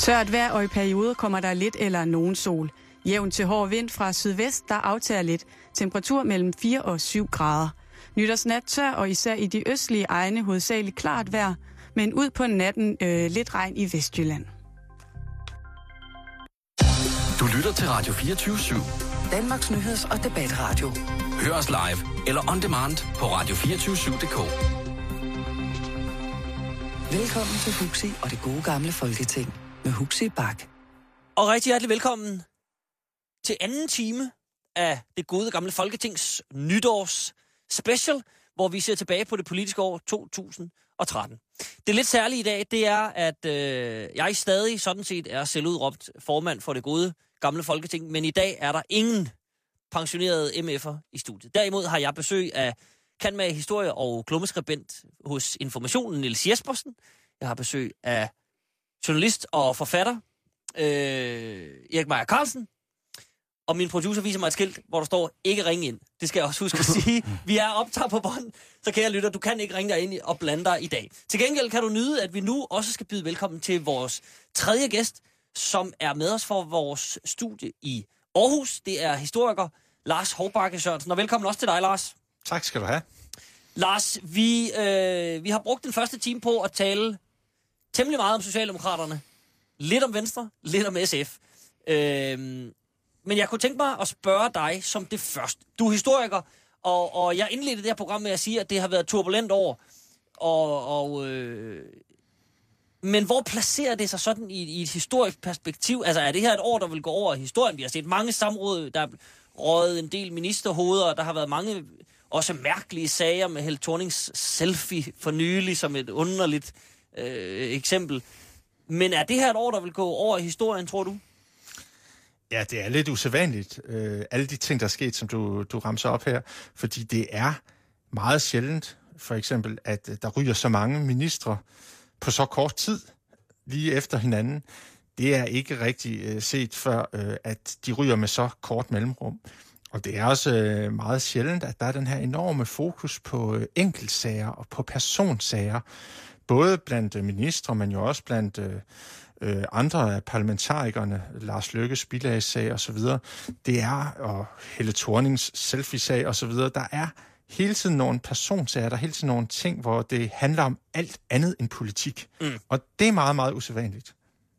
Tørt vejr, og i perioder kommer der lidt eller nogen sol. Jævn til hård vind fra sydvest, der aftager lidt. Temperatur mellem 4 og 7 grader. Nytårsnat tør, og især i de østlige egne hovedsageligt klart vejr, men ud på natten lidt regn i Vestjylland. Du lytter til Radio 24/7. Danmarks nyheds- og debatradio. Hør os live eller on demand på radio247.dk. Velkommen til Huxi og det gode gamle Folketing med Huxi Bak. Og rigtig hjertelig velkommen til anden time af det gode gamle Folketings nytårs special, hvor vi ser tilbage på det politiske år 2013. Det lidt særlige i dag, det er, at jeg stadig sådan set er selvudråbt formand for det gode gamle Folketing, men i dag er der ingen pensionerede MF'er i studiet. Derimod har jeg besøg af cand.mag. historie og klummeskribent hos Informationen, Niels Jespersen. Jeg har besøg af journalist og forfatter, Erik Meier Carlsen. Og min producer viser mig et skilt, hvor der står, ikke ringe ind. Det skal jeg også huske at sige. Vi er optaget på bånd, så kære lytter, du kan ikke ringe dig ind og blande dig i dag. Til gengæld kan du nyde, at vi nu også skal byde velkommen til vores tredje gæst, som er med os for vores studie i Aarhus. Det er historiker Lars Hovbakke Sørensen. Og velkommen også til dig, Lars. Tak skal du have. Lars, vi har brugt den første time på at tale temmelig meget om Socialdemokraterne. Lidt om Venstre, lidt om SF. Men jeg kunne tænke mig at spørge dig som det første. Du er historiker, og jeg indledte det her program med at sige, at det har været et turbulent år. Men hvor placerer det sig sådan i et historisk perspektiv? Altså er det her et år, der vil gå over i historien? Vi har set mange samråd, der er røget en del ministerhoveder, og der har været mange også mærkelige sager med Helle Thornings selfie for nylig som et underligt eksempel. Men er det her et år, der vil gå over i historien, tror du? Ja, det er lidt usædvanligt, alle de ting, der er sket, som du ramser op her, fordi det er meget sjældent, for eksempel, at der ryger så mange ministre på så kort tid, lige efter hinanden. Det er ikke rigtig set før, at de ryger med så kort mellemrum. Og det er også meget sjældent, at der er den her enorme fokus på enkeltsager og på personsager, både blandt ministre, men jo også blandt andre af parlamentarikerne, Lars Løkkes bilagssag og så videre. Det er, og Helle Thornings selfie-sag og så videre, der er hele tiden nogle personsager, der er hele tiden nogle ting, hvor det handler om alt andet end politik. Og det er meget, meget usædvanligt.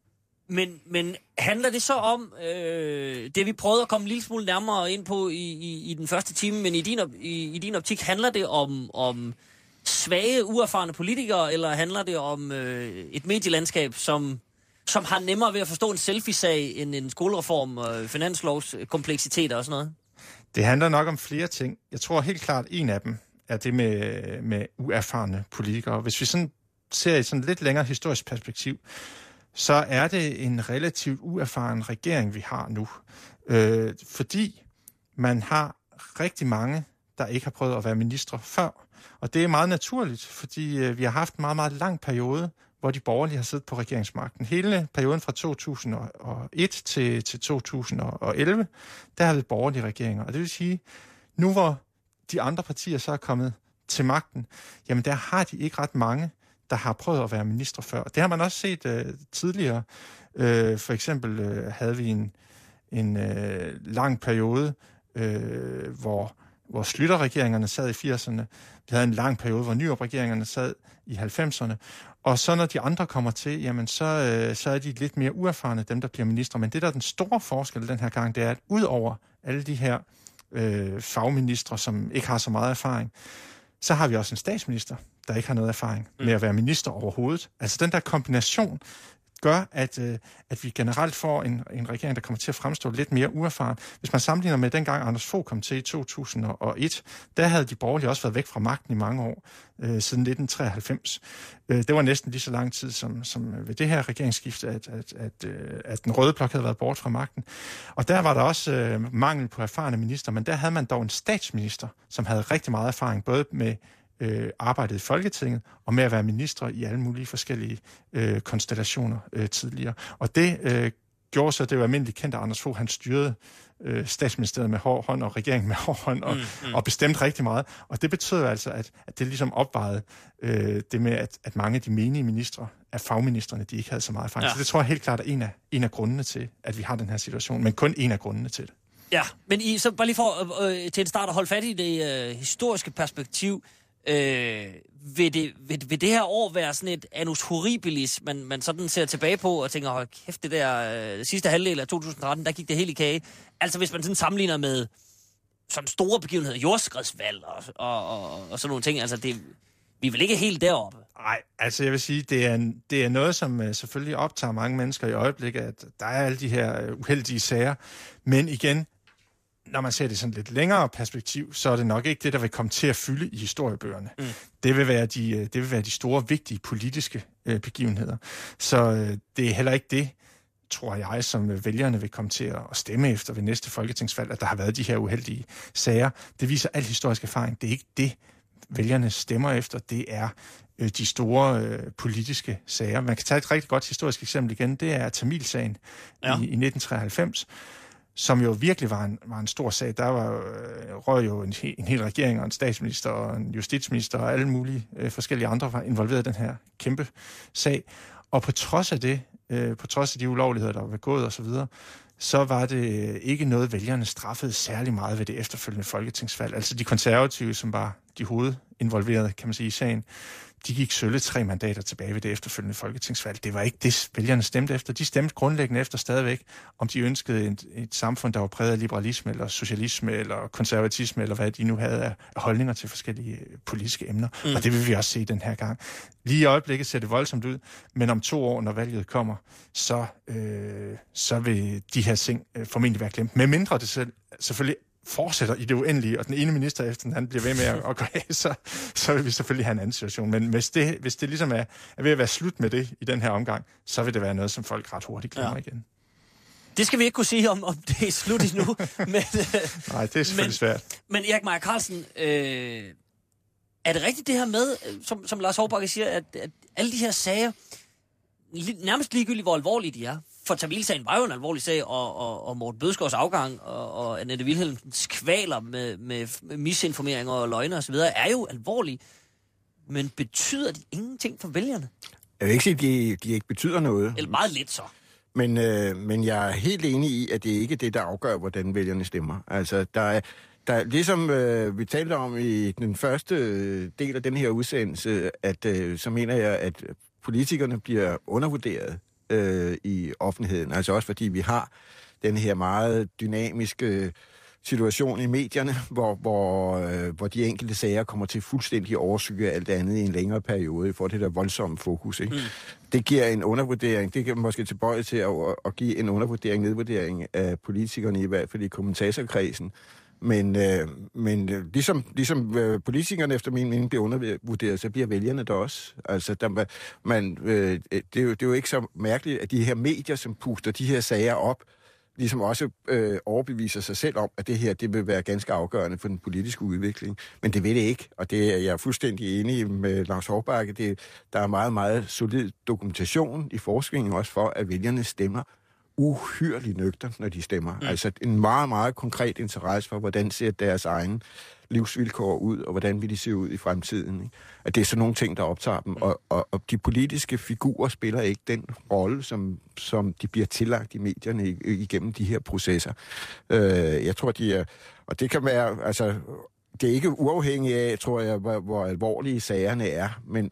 Men handler det så om, det vi prøvede at komme en lille smule nærmere ind på i den første time, men i din optik, handler det om svage, uerfarne politikere, eller handler det om et medielandskab, som har nemmere ved at forstå en selfie-sag end en skolereform og finanslovskompleksiteter og sådan noget? Det handler nok om flere ting. Jeg tror helt klart, en af dem er det med uerfarne politikere. Hvis vi sådan ser i sådan lidt længere historisk perspektiv, så er det en relativt uerfaren regering, vi har nu. Fordi man har rigtig mange, der ikke har prøvet at være ministre før. Og det er meget naturligt, fordi vi har haft en meget, meget lang periode, hvor de borgerlige har siddet på regeringsmagten. Hele perioden fra 2001 til 2011, der har vi borgerlige regeringer. Og det vil sige, nu hvor de andre partier så er kommet til magten, jamen der har de ikke ret mange, der har prøvet at være minister før. Det har man også set tidligere. For eksempel havde vi en lang periode, hvor Schlüter-regeringerne sad i 80'erne. Vi havde en lang periode, hvor Nyrup-regeringerne sad i 90'erne. Og så når de andre kommer til, jamen så er de lidt mere uerfarne, dem der bliver ministre. Men det der er den store forskel den her gang, det er, at ud over alle de her fagministre, som ikke har så meget erfaring, så har vi også en statsminister, der ikke har noget erfaring med at være minister overhovedet. Altså den der kombination gør, at vi generelt får en regering, der kommer til at fremstå lidt mere uerfaren. Hvis man sammenligner med dengang Anders Fogh kom til i 2001, der havde de borgerlige også været væk fra magten i mange år, siden 1993. Det var næsten lige så lang tid som ved det her regeringsskifte, at den røde blok havde været bort fra magten. Og der var der også mangel på erfarne minister, men der havde man dog en statsminister, som havde rigtig meget erfaring, både med arbejdet i Folketinget og med at være minister i alle mulige forskellige konstellationer tidligere. Og det gjorde så, det var almindeligt kendt, at Anders Fogh, han styrede statsministeriet med hård hånd og regeringen med hård hånd og bestemte rigtig meget. Og det betød altså, at det ligesom opvejede det med, at mange af de menige ministre, af fagministerne, de ikke havde så meget erfaring. Ja. Så det tror jeg helt klart er en af grundene til, at vi har den her situation, men kun en af grundene til det. Ja, men så bare lige for til en start at holde fat i det historiske perspektiv, vil det her år være sådan et annus horribilis, man sådan ser tilbage på og tænker, hold kæft, det der sidste halvdel af 2013, der gik det helt i kage. Altså hvis man sådan sammenligner med sådan store begivenheder, jordskredsvalg og sådan nogle ting, altså vi er vel ikke helt deroppe? Nej, altså jeg vil sige, det er noget, som selvfølgelig optager mange mennesker i øjeblikket, at der er alle de her uheldige sager, men igen, når man ser det sådan lidt længere perspektiv, så er det nok ikke det, der vil komme til at fylde i historiebøgerne. Det vil være de store, vigtige politiske begivenheder. Så det er heller ikke det, tror jeg, som vælgerne vil komme til at stemme efter ved næste folketingsvalg, at der har været de her uheldige sager. Det viser al historisk erfaring. Det er ikke det, vælgerne stemmer efter. Det er de store politiske sager. Man kan tage et rigtig godt historisk eksempel igen. Det er Tamilsagen i 1993, som jo virkelig var en stor sag. Der røg jo en hel regering og en statsminister og en justitsminister og alle mulige forskellige andre var involveret i den her kæmpe sag. Og på trods af det, på trods af de ulovligheder, der var begået osv., så var det ikke noget, vælgerne straffede særlig meget ved det efterfølgende folketingsvalg. Altså de konservative, som var de hovedinvolverede, kan man sige, i sagen, de gik sølle 3 mandater tilbage ved det efterfølgende folketingsvalg. Det var ikke det, vælgerne stemte efter. De stemte grundlæggende efter stadigvæk, om de ønskede et samfund, der var præget af liberalisme, eller socialisme, eller konservatisme, eller hvad de nu havde af holdninger til forskellige politiske emner. Og det vil vi også se den her gang. Lige i øjeblikket ser det voldsomt ud, men om 2 år, når valget kommer, så vil de her ting formentlig være glemt. Med mindre det selvfølgelig fortsætter i det uendelige, og den ene minister efter den anden bliver ved med at gå af, så vil vi selvfølgelig have en anden situation. Men hvis det ligesom er ved at være slut med det i den her omgang, så vil det være noget, som folk ret hurtigt glemmer igen. Det skal vi ikke kunne sige, om det er slut endnu. Men, nej, det er selvfølgelig svært. Men Erik Meier Carlsen, er det rigtigt det her med, som Lars Hårbakke siger, at alle de her sager, nærmest ligegyldigt, hvor alvorlige de er, for Tamilsagen var jo en alvorlig sag, og Morten Bødskov og Annette Wilhelmsens kvaler med misinformeringer og løgne osv. er jo alvorlige. Men betyder de ingenting for vælgerne? Jeg vil ikke sige, at de ikke betyder noget. Eller meget lidt så. Men jeg er helt enig i, at det ikke er det, der afgør, hvordan vælgerne stemmer. Altså, der er ligesom vi talte om i den første del af den her udsendelse, at så mener jeg, at politikerne bliver undervurderet i offentligheden. Altså også fordi vi har den her meget dynamiske situation i medierne, hvor de enkelte sager kommer til fuldstændig overskygge alt andet i en længere periode, for det der voldsomme fokus. Ikke? Det giver en undervurdering, det kan måske tilbøje til at give en nedvurdering af politikerne, i hvert fald i kommentatorkredsen. Men ligesom politikerne efter min mening bliver undervurderet, så bliver vælgerne der også. Altså, det er jo ikke så mærkeligt, at de her medier, som puster de her sager op, ligesom også overbeviser sig selv om, at det her det vil være ganske afgørende for den politiske udvikling. Men det vil det ikke, og det er jeg fuldstændig enig med Lars Hårbakke. Der er meget, meget solid dokumentation i forskningen også for, at vælgerne stemmer uhyrligt nøgternt, når de stemmer. Altså en meget, meget konkret interesse for, hvordan ser deres egen livsvilkår ud, og hvordan vil de se ud i fremtiden. Ikke? At det er sådan nogle ting, der optager dem. Og de politiske figurer spiller ikke den rolle, som de bliver tillagt i medierne igennem de her processer. Jeg tror, de er... Og det kan være... Altså, det er ikke uafhængigt af, tror jeg, hvor alvorlige sagerne er,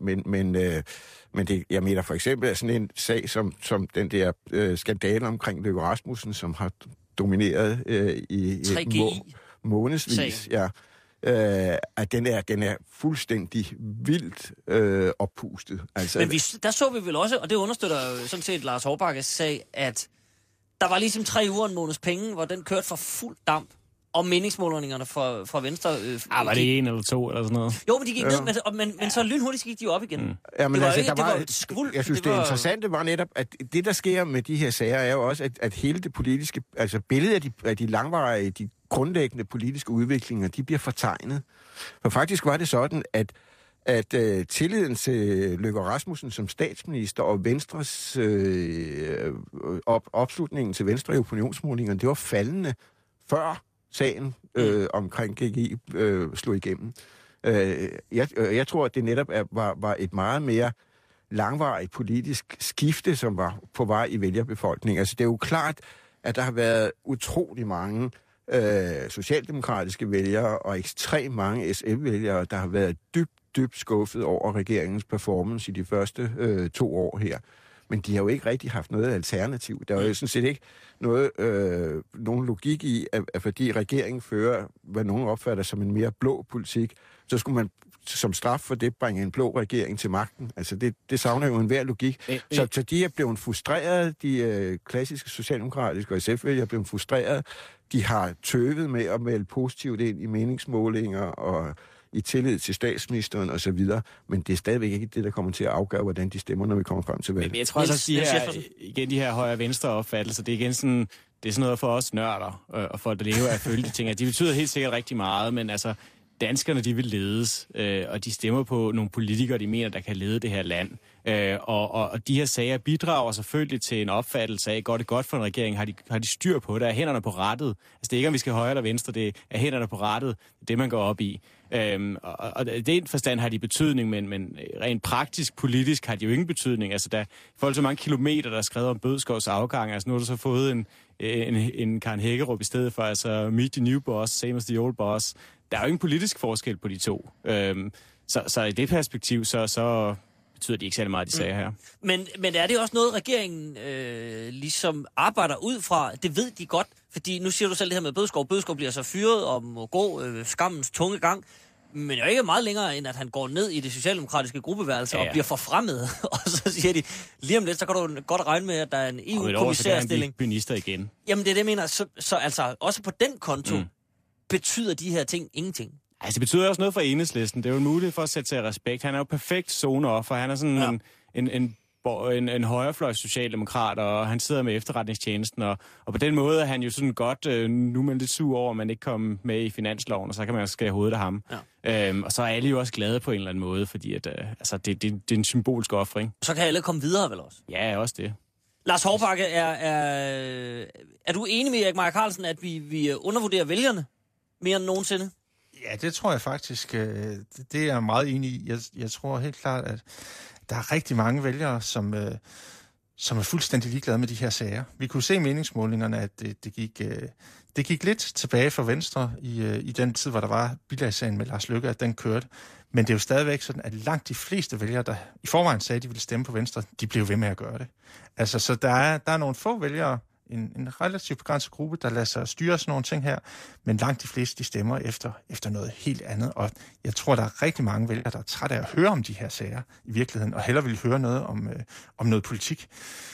men det, jeg mener for eksempel sådan en sag som den der skandale omkring Løkke Rasmussen, som har domineret i månedsvis, ja, at den er fuldstændig vildt oppustet. Altså, men der så vi vel også, og det understøtter jo sådan set Lars Hårbakkes sag, at der var ligesom 3 uger en måneds penge, hvor den kørte for fuld damp. Og meningsmålingerne fra Venstre... var det 1 eller 2 eller sådan noget? Jo, men de gik ned, men så lynhurtigt gik de op igen. Ja, men jeg synes, det interessante var netop, at det, der sker med de her sager, er jo også, at hele det politiske... Altså billedet af de langvarige, de grundlæggende politiske udviklinger, de bliver fortegnet. For faktisk var det sådan, at tilliden til Løkke Rasmussen som statsminister og Venstres opslutningen til Venstre i opinionsmålingerne, det var faldende før sagen omkring GGI slog igennem. Jeg tror, at det netop var et meget mere langvarigt politisk skifte, som var på vej i vælgerbefolkningen. Altså, det er jo klart, at der har været utrolig mange socialdemokratiske vælgere og ekstremt mange SF-vælgere, der har været dybt skuffet over regeringens performance i de første 2 år her. Men de har jo ikke rigtig haft noget alternativ. Der er jo sådan set ikke nogen logik i, at fordi regeringen fører, hvad nogen opfatter som en mere blå politik, så skulle man som straf for det bringe en blå regering til magten. Altså det savner jo enhver logik. Så de er blevet frustreret, de klassiske socialdemokratiske og SF-vælgere er blevet frustreret. De har tøvet med at melde positivt ind i meningsmålinger og i tillid til statsministeren og så videre, men det er stadigvæk ikke det, der kommer til at afgøre, hvordan de stemmer, når vi kommer frem til valget. Men jeg tror også, at de her højre-venstre opfattelser, det er igen sådan, det er sådan noget for os nørder, og folk, der lever af at følge de ting. De betyder helt sikkert rigtig meget, men altså, danskerne, de vil ledes, og de stemmer på nogle politikere, de mener, der kan lede det her land. Og de her sager bidrager selvfølgelig til en opfattelse af, går det godt for en regering, har de styr på det, er hænderne på rattet. Altså det er ikke, om vi skal højre eller venstre, det er hænderne på rattet, det man går op i. Og i den forstand har de betydning, men rent praktisk, politisk har de jo ingen betydning. Altså der er folk så mange kilometer, der er skrevet om Bødskovs afgang, altså nu har du så fået en Karen Hækkerup i stedet for, altså meet the new boss, same as the old boss. Der er jo ingen politisk forskel på de to. Så i det perspektiv, så betyder de ikke særlig meget, de sager her. Men er det også noget, regeringen ligesom arbejder ud fra? Det ved de godt, fordi nu siger du selv det her med Bødskov. Bødskov bliver så fyret og må gå skammens tunge gang, men jo ikke meget længere, end at han går ned i det socialdemokratiske gruppeværelse og bliver forfremmet. Og så siger de, lige om lidt, så kan du godt regne med, at der er en EU-kommissærstilling. Og minister igen. Jamen det er det, jeg mener. Så altså, også på den konto betyder de her ting ingenting. Altså, det betyder også noget for Enhedslisten. Det er jo en mulighed for at sætte sig i respekt. Han er jo perfekt zoneoffer. Han er sådan en højrefløjs socialdemokrat, og han sidder med efterretningstjenesten, og på den måde er han jo sådan godt, nu er man lidt sur over, at man ikke kom med i finansloven, og så kan man jo skære hovedet af ham. Ja. Og så er alle jo også glade på en eller anden måde, fordi at, altså, det er en symbolsk ofring. Så kan alle komme videre, vel også? Ja, også det. Lars Hovbakke, er du enig med Erik Meier Carlsen, at vi undervurderer vælgerne mere end nogensinde? Ja, det tror jeg faktisk. Det er jeg meget enig i. Jeg tror helt klart, at der er rigtig mange vælgere, som er fuldstændig ligeglade med de her sager. Vi kunne se i meningsmålingerne, at det gik lidt tilbage for Venstre i den tid, hvor der var bilagssagen med Lars Løkke, at den kørte. Men det er jo stadigvæk sådan, at langt de fleste vælgere, der i forvejen sagde, at de ville stemme på Venstre, de blev ved med at gøre det. Altså, så der er nogle få vælgere, en relativt begrænset gruppe, der lader sig styre sådan nogle ting her, men langt de fleste, de stemmer efter noget helt andet, og jeg tror, der er rigtig mange vælgere, der er trætte af at høre om de her sager i virkeligheden, og hellere vil høre noget om noget politik.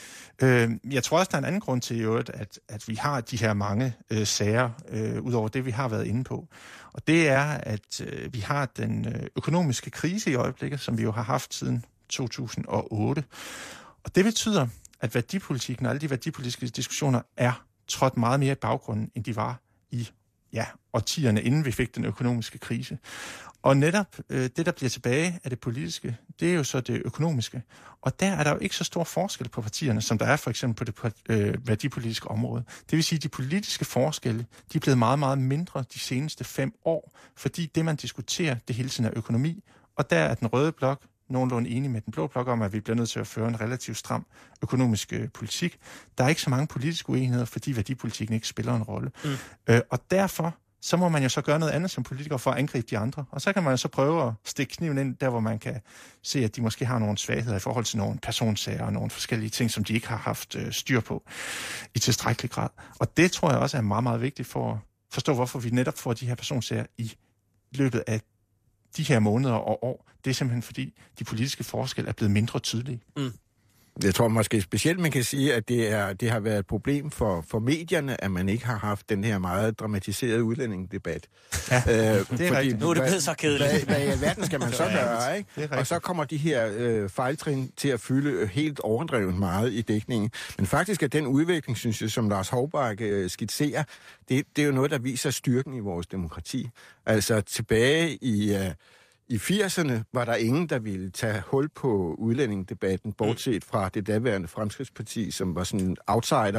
Jeg tror også, der er en anden grund til, at vi har de her mange sager, udover det, vi har været inde på, og det er, at vi har den økonomiske krise i øjeblikket, som vi jo har haft siden 2008, og det betyder, at værdipolitikken og alle de værdipolitiske diskussioner er trådt meget mere i baggrunden, end de var i årtierne, inden vi fik den økonomiske krise. Og netop det, der bliver tilbage af det politiske, det er jo så det økonomiske. Og der er der jo ikke så stor forskel på partierne, som der er for eksempel på det værdipolitiske område. Det vil sige, at de politiske forskelle, de er blevet meget, meget mindre de seneste 5 år, fordi det, man diskuterer, det hele tiden er økonomi. Og der er den røde blok nogenlunde enig med den blå blok om, at vi bliver nødt til at føre en relativt stram økonomisk politik. Der er ikke så mange politiske uenigheder, fordi værdipolitikken ikke spiller en rolle. Og derfor så må man jo så gøre noget andet som politiker for at angribe de andre. Og så kan man jo så prøve at stikke kniven ind der, hvor man kan se, at de måske har nogle svagheder i forhold til nogle personsager og nogle forskellige ting, som de ikke har haft styr på i tilstrækkelig grad. Og det tror jeg også er meget, meget vigtigt for at forstå, hvorfor vi netop får de her personsager i løbet af de her måneder og år. Det er simpelthen fordi, de politiske forskelle er blevet mindre tydelige. Jeg tror måske specielt, man kan sige, at det har været et problem for medierne, at man ikke har haft den her meget dramatiserede udlændingedebat. Ja, det er rigtigt. Nu er det blevet så kedeligt. Hvad i alverden skal man så gøre, ikke? Og så kommer de her fejltrin til at fylde helt overdrevet meget i dækningen. Men faktisk er den udvikling, synes jeg, som Lars Hovbakke skitserer, det er jo noget, der viser styrken i vores demokrati. Altså tilbage I 80'erne var der ingen, der ville tage hul på udlændingedebatten, bortset fra det daværende Fremskridtsparti, som var sådan en outsider.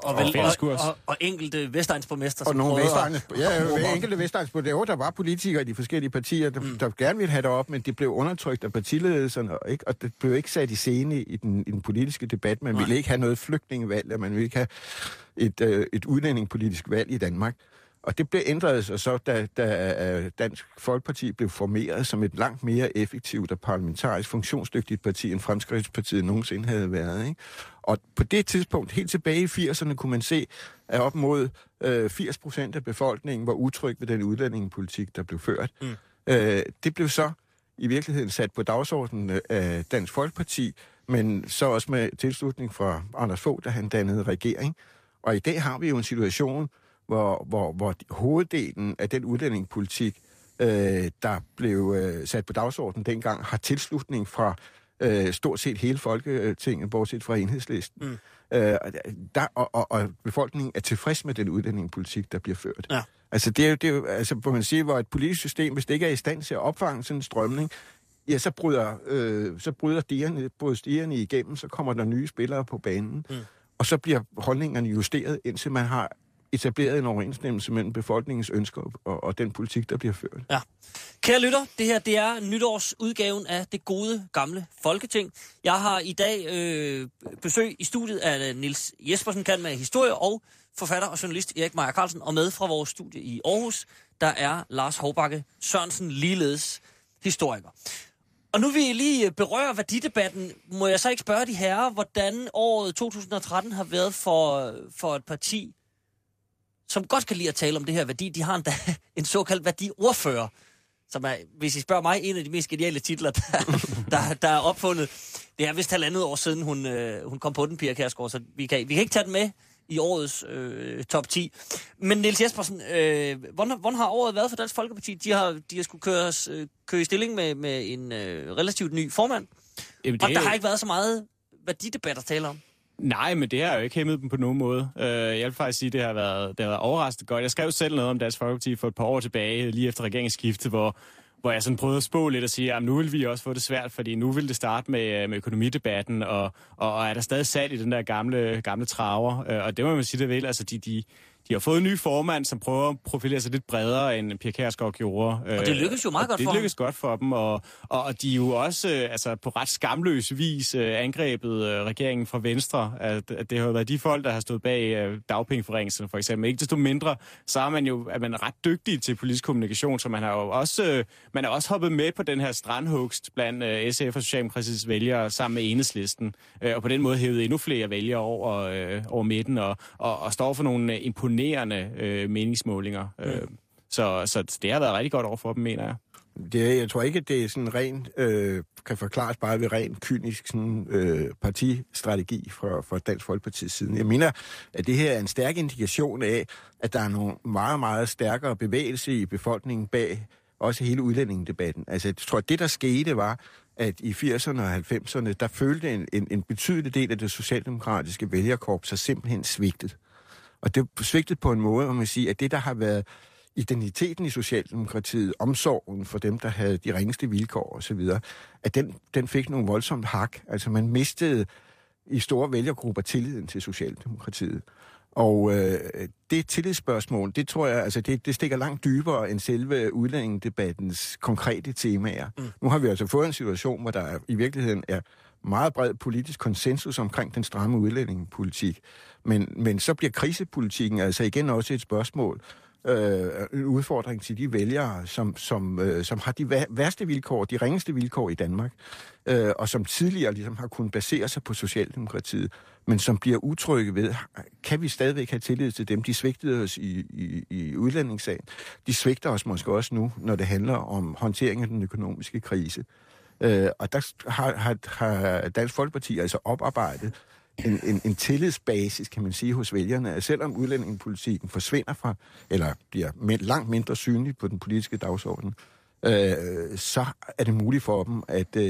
Og enkelte vestegnsborgmester. Og nogle enkelte vestegnsborgmester. Der var politikere i de forskellige partier, der gerne ville have det op, men de blev undertrykt af partiledelserne, og det blev ikke sat i scene i den politiske debat. Man ville ikke have noget flygtningevalg, og man ville ikke have et udlændingepolitisk valg i Danmark. Og det blev ændret sig så, da Dansk Folkeparti blev formeret som et langt mere effektivt og parlamentarisk funktionsdygtigt parti, end Fremskridtspartiet nogensinde havde været. Ikke? Og på det tidspunkt, helt tilbage i 80'erne, kunne man se, at op mod 80% af befolkningen var utryg ved den udlændingepolitik, der blev ført. Det blev så i virkeligheden sat på dagsordenen af Dansk Folkeparti, men så også med tilslutning fra Anders Fogh, da han dannede regering. Og i dag har vi jo en situation, hvor hoveddelen af den udlændingepolitik, der blev sat på dagsordenen dengang, har tilslutning fra stort set hele Folketinget, bortset fra Enhedslisten. Og befolkningen er tilfreds med den udlændingepolitik, der bliver ført. Ja. Altså, det er jo altså, hvor man siger, hvor et politisk system, hvis det ikke er i stand til at opfange sådan en strømning, ja, så bryder stierne igennem, så kommer der nye spillere på banen, og så bliver holdningerne justeret, indtil man har etableret en overensstemmelse mellem befolkningens ønsker og den politik, der bliver ført. Ja. Kære lytter, det her det er nytårsudgaven af Det Gode Gamle Folketing. Jeg har i dag besøg i studiet af Niels Jespersen, kan med historie, og forfatter og journalist Erik Meier Carlsen, og med fra vores studie i Aarhus, der er Lars Hovbakke Sørensen, ligeledes historiker. Og nu vil jeg lige berøre værdidebatten. Må jeg så ikke spørge de herrer, hvordan året 2013 har været for et parti, som godt kan lide at tale om det her værdi. De har en såkaldt værdiordfører, som er, hvis I spørger mig, en af de mest geniale titler, der er opfundet. Det er vist 1,5 år siden, hun kom på den, Pia Kjærsgaard, så vi kan ikke tage den med i årets top 10. Men Niels Jespersen, hvordan har året været for Dansk Folkeparti? De har skulle køre i stilling med en relativt ny formand. Jamen, og der har ikke været så meget værdidebat at tale om. Nej, men det har jo ikke hæmmet dem på nogen måde. Jeg vil faktisk sige, at det har været overraskende godt. Jeg skrev selv noget om Dansk Folkeparti for et par år tilbage, lige efter regeringsskiftet, hvor jeg sådan prøvede at spå lidt og sige, at nu vil vi også få det svært, fordi nu vil det starte med økonomidebatten, og er der stadig sat i den der gamle traver. Og det må man sige, det vil. Altså, de har fået en ny formand, som prøver at profilere sig lidt bredere, end Pia Kjærsgaard gjorde. Og det lykkedes jo meget godt for dem. Det lykkedes godt for dem, og de er jo også på ret skamløs vis angrebet regeringen fra Venstre. At det har jo været de folk, der har stået bag dagpengeforringelserne, for eksempel. Ikke desto mindre, så er man ret dygtig til politisk kommunikation, så man har jo også, hoppet med på den her strandhugst blandt SF og Socialdemokratiets vælgere sammen med Enhedslisten, og på den måde hævet endnu flere vælgere over midten, og står for nogle imponerende meningsmålinger. Så det har været rigtig godt over for dem, mener jeg. Jeg tror ikke, at det er sådan kan forklares bare ved ren kynisk partistrategi fra Dansk Folkepartis side. Jeg mener, at det her er en stærk indikation af, at der er nogle meget, meget stærkere bevægelse i befolkningen bag også hele udlændingedebatten. Altså, jeg tror, at det, der skete, var, at i 80'erne og 90'erne, der følte en betydelig del af det socialdemokratiske vælgerkorps sig simpelthen svigtet. Og det er svigtet på en måde, hvor man siger, at det, der har været identiteten i Socialdemokratiet, omsorgen for dem, der havde de ringeste vilkår osv., at den fik nogle voldsomt hak. Altså man mistede i store vælgergrupper tilliden til Socialdemokratiet. Og det tillidsspørgsmål, det tror jeg, altså det stikker langt dybere end selve udlændingedebattens konkrete temaer. Nu har vi altså fået en situation, hvor der i virkeligheden er meget bred politisk konsensus omkring den stramme udlændingepolitik. Men så bliver krisepolitikken altså igen også et spørgsmål, en udfordring til de vælgere, som har de værste vilkår, de ringeste vilkår i Danmark, og som tidligere ligesom har kunnet basere sig på Socialdemokratiet, men som bliver utrygge ved, kan vi stadigvæk have tillid til dem? De svigtede os i udlændingssagen. De svigter os måske også nu, når det handler om håndtering af den økonomiske krise. Og der har Dansk Folkeparti altså oparbejdet en tillidsbasis, kan man sige, hos vælgerne, at selvom udlændingepolitikken forsvinder fra, eller bliver langt mindre synlig på den politiske dagsorden, så er det muligt for dem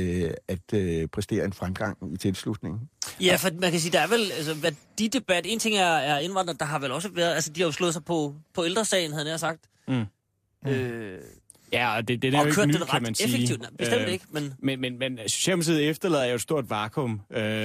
at præstere en fremgang i tilslutningen. Ja, for man kan sige, der er vel, altså, værdidebat, en ting er indvandrere, der har vel også været, altså de har jo slået sig på ældresagen, havde jeg sagt. Ja, og det er jo ikke nyt, kan man sige. Effektivt. Bestemt ikke, men Socialdemokratiet efterlader jo et stort vakuum.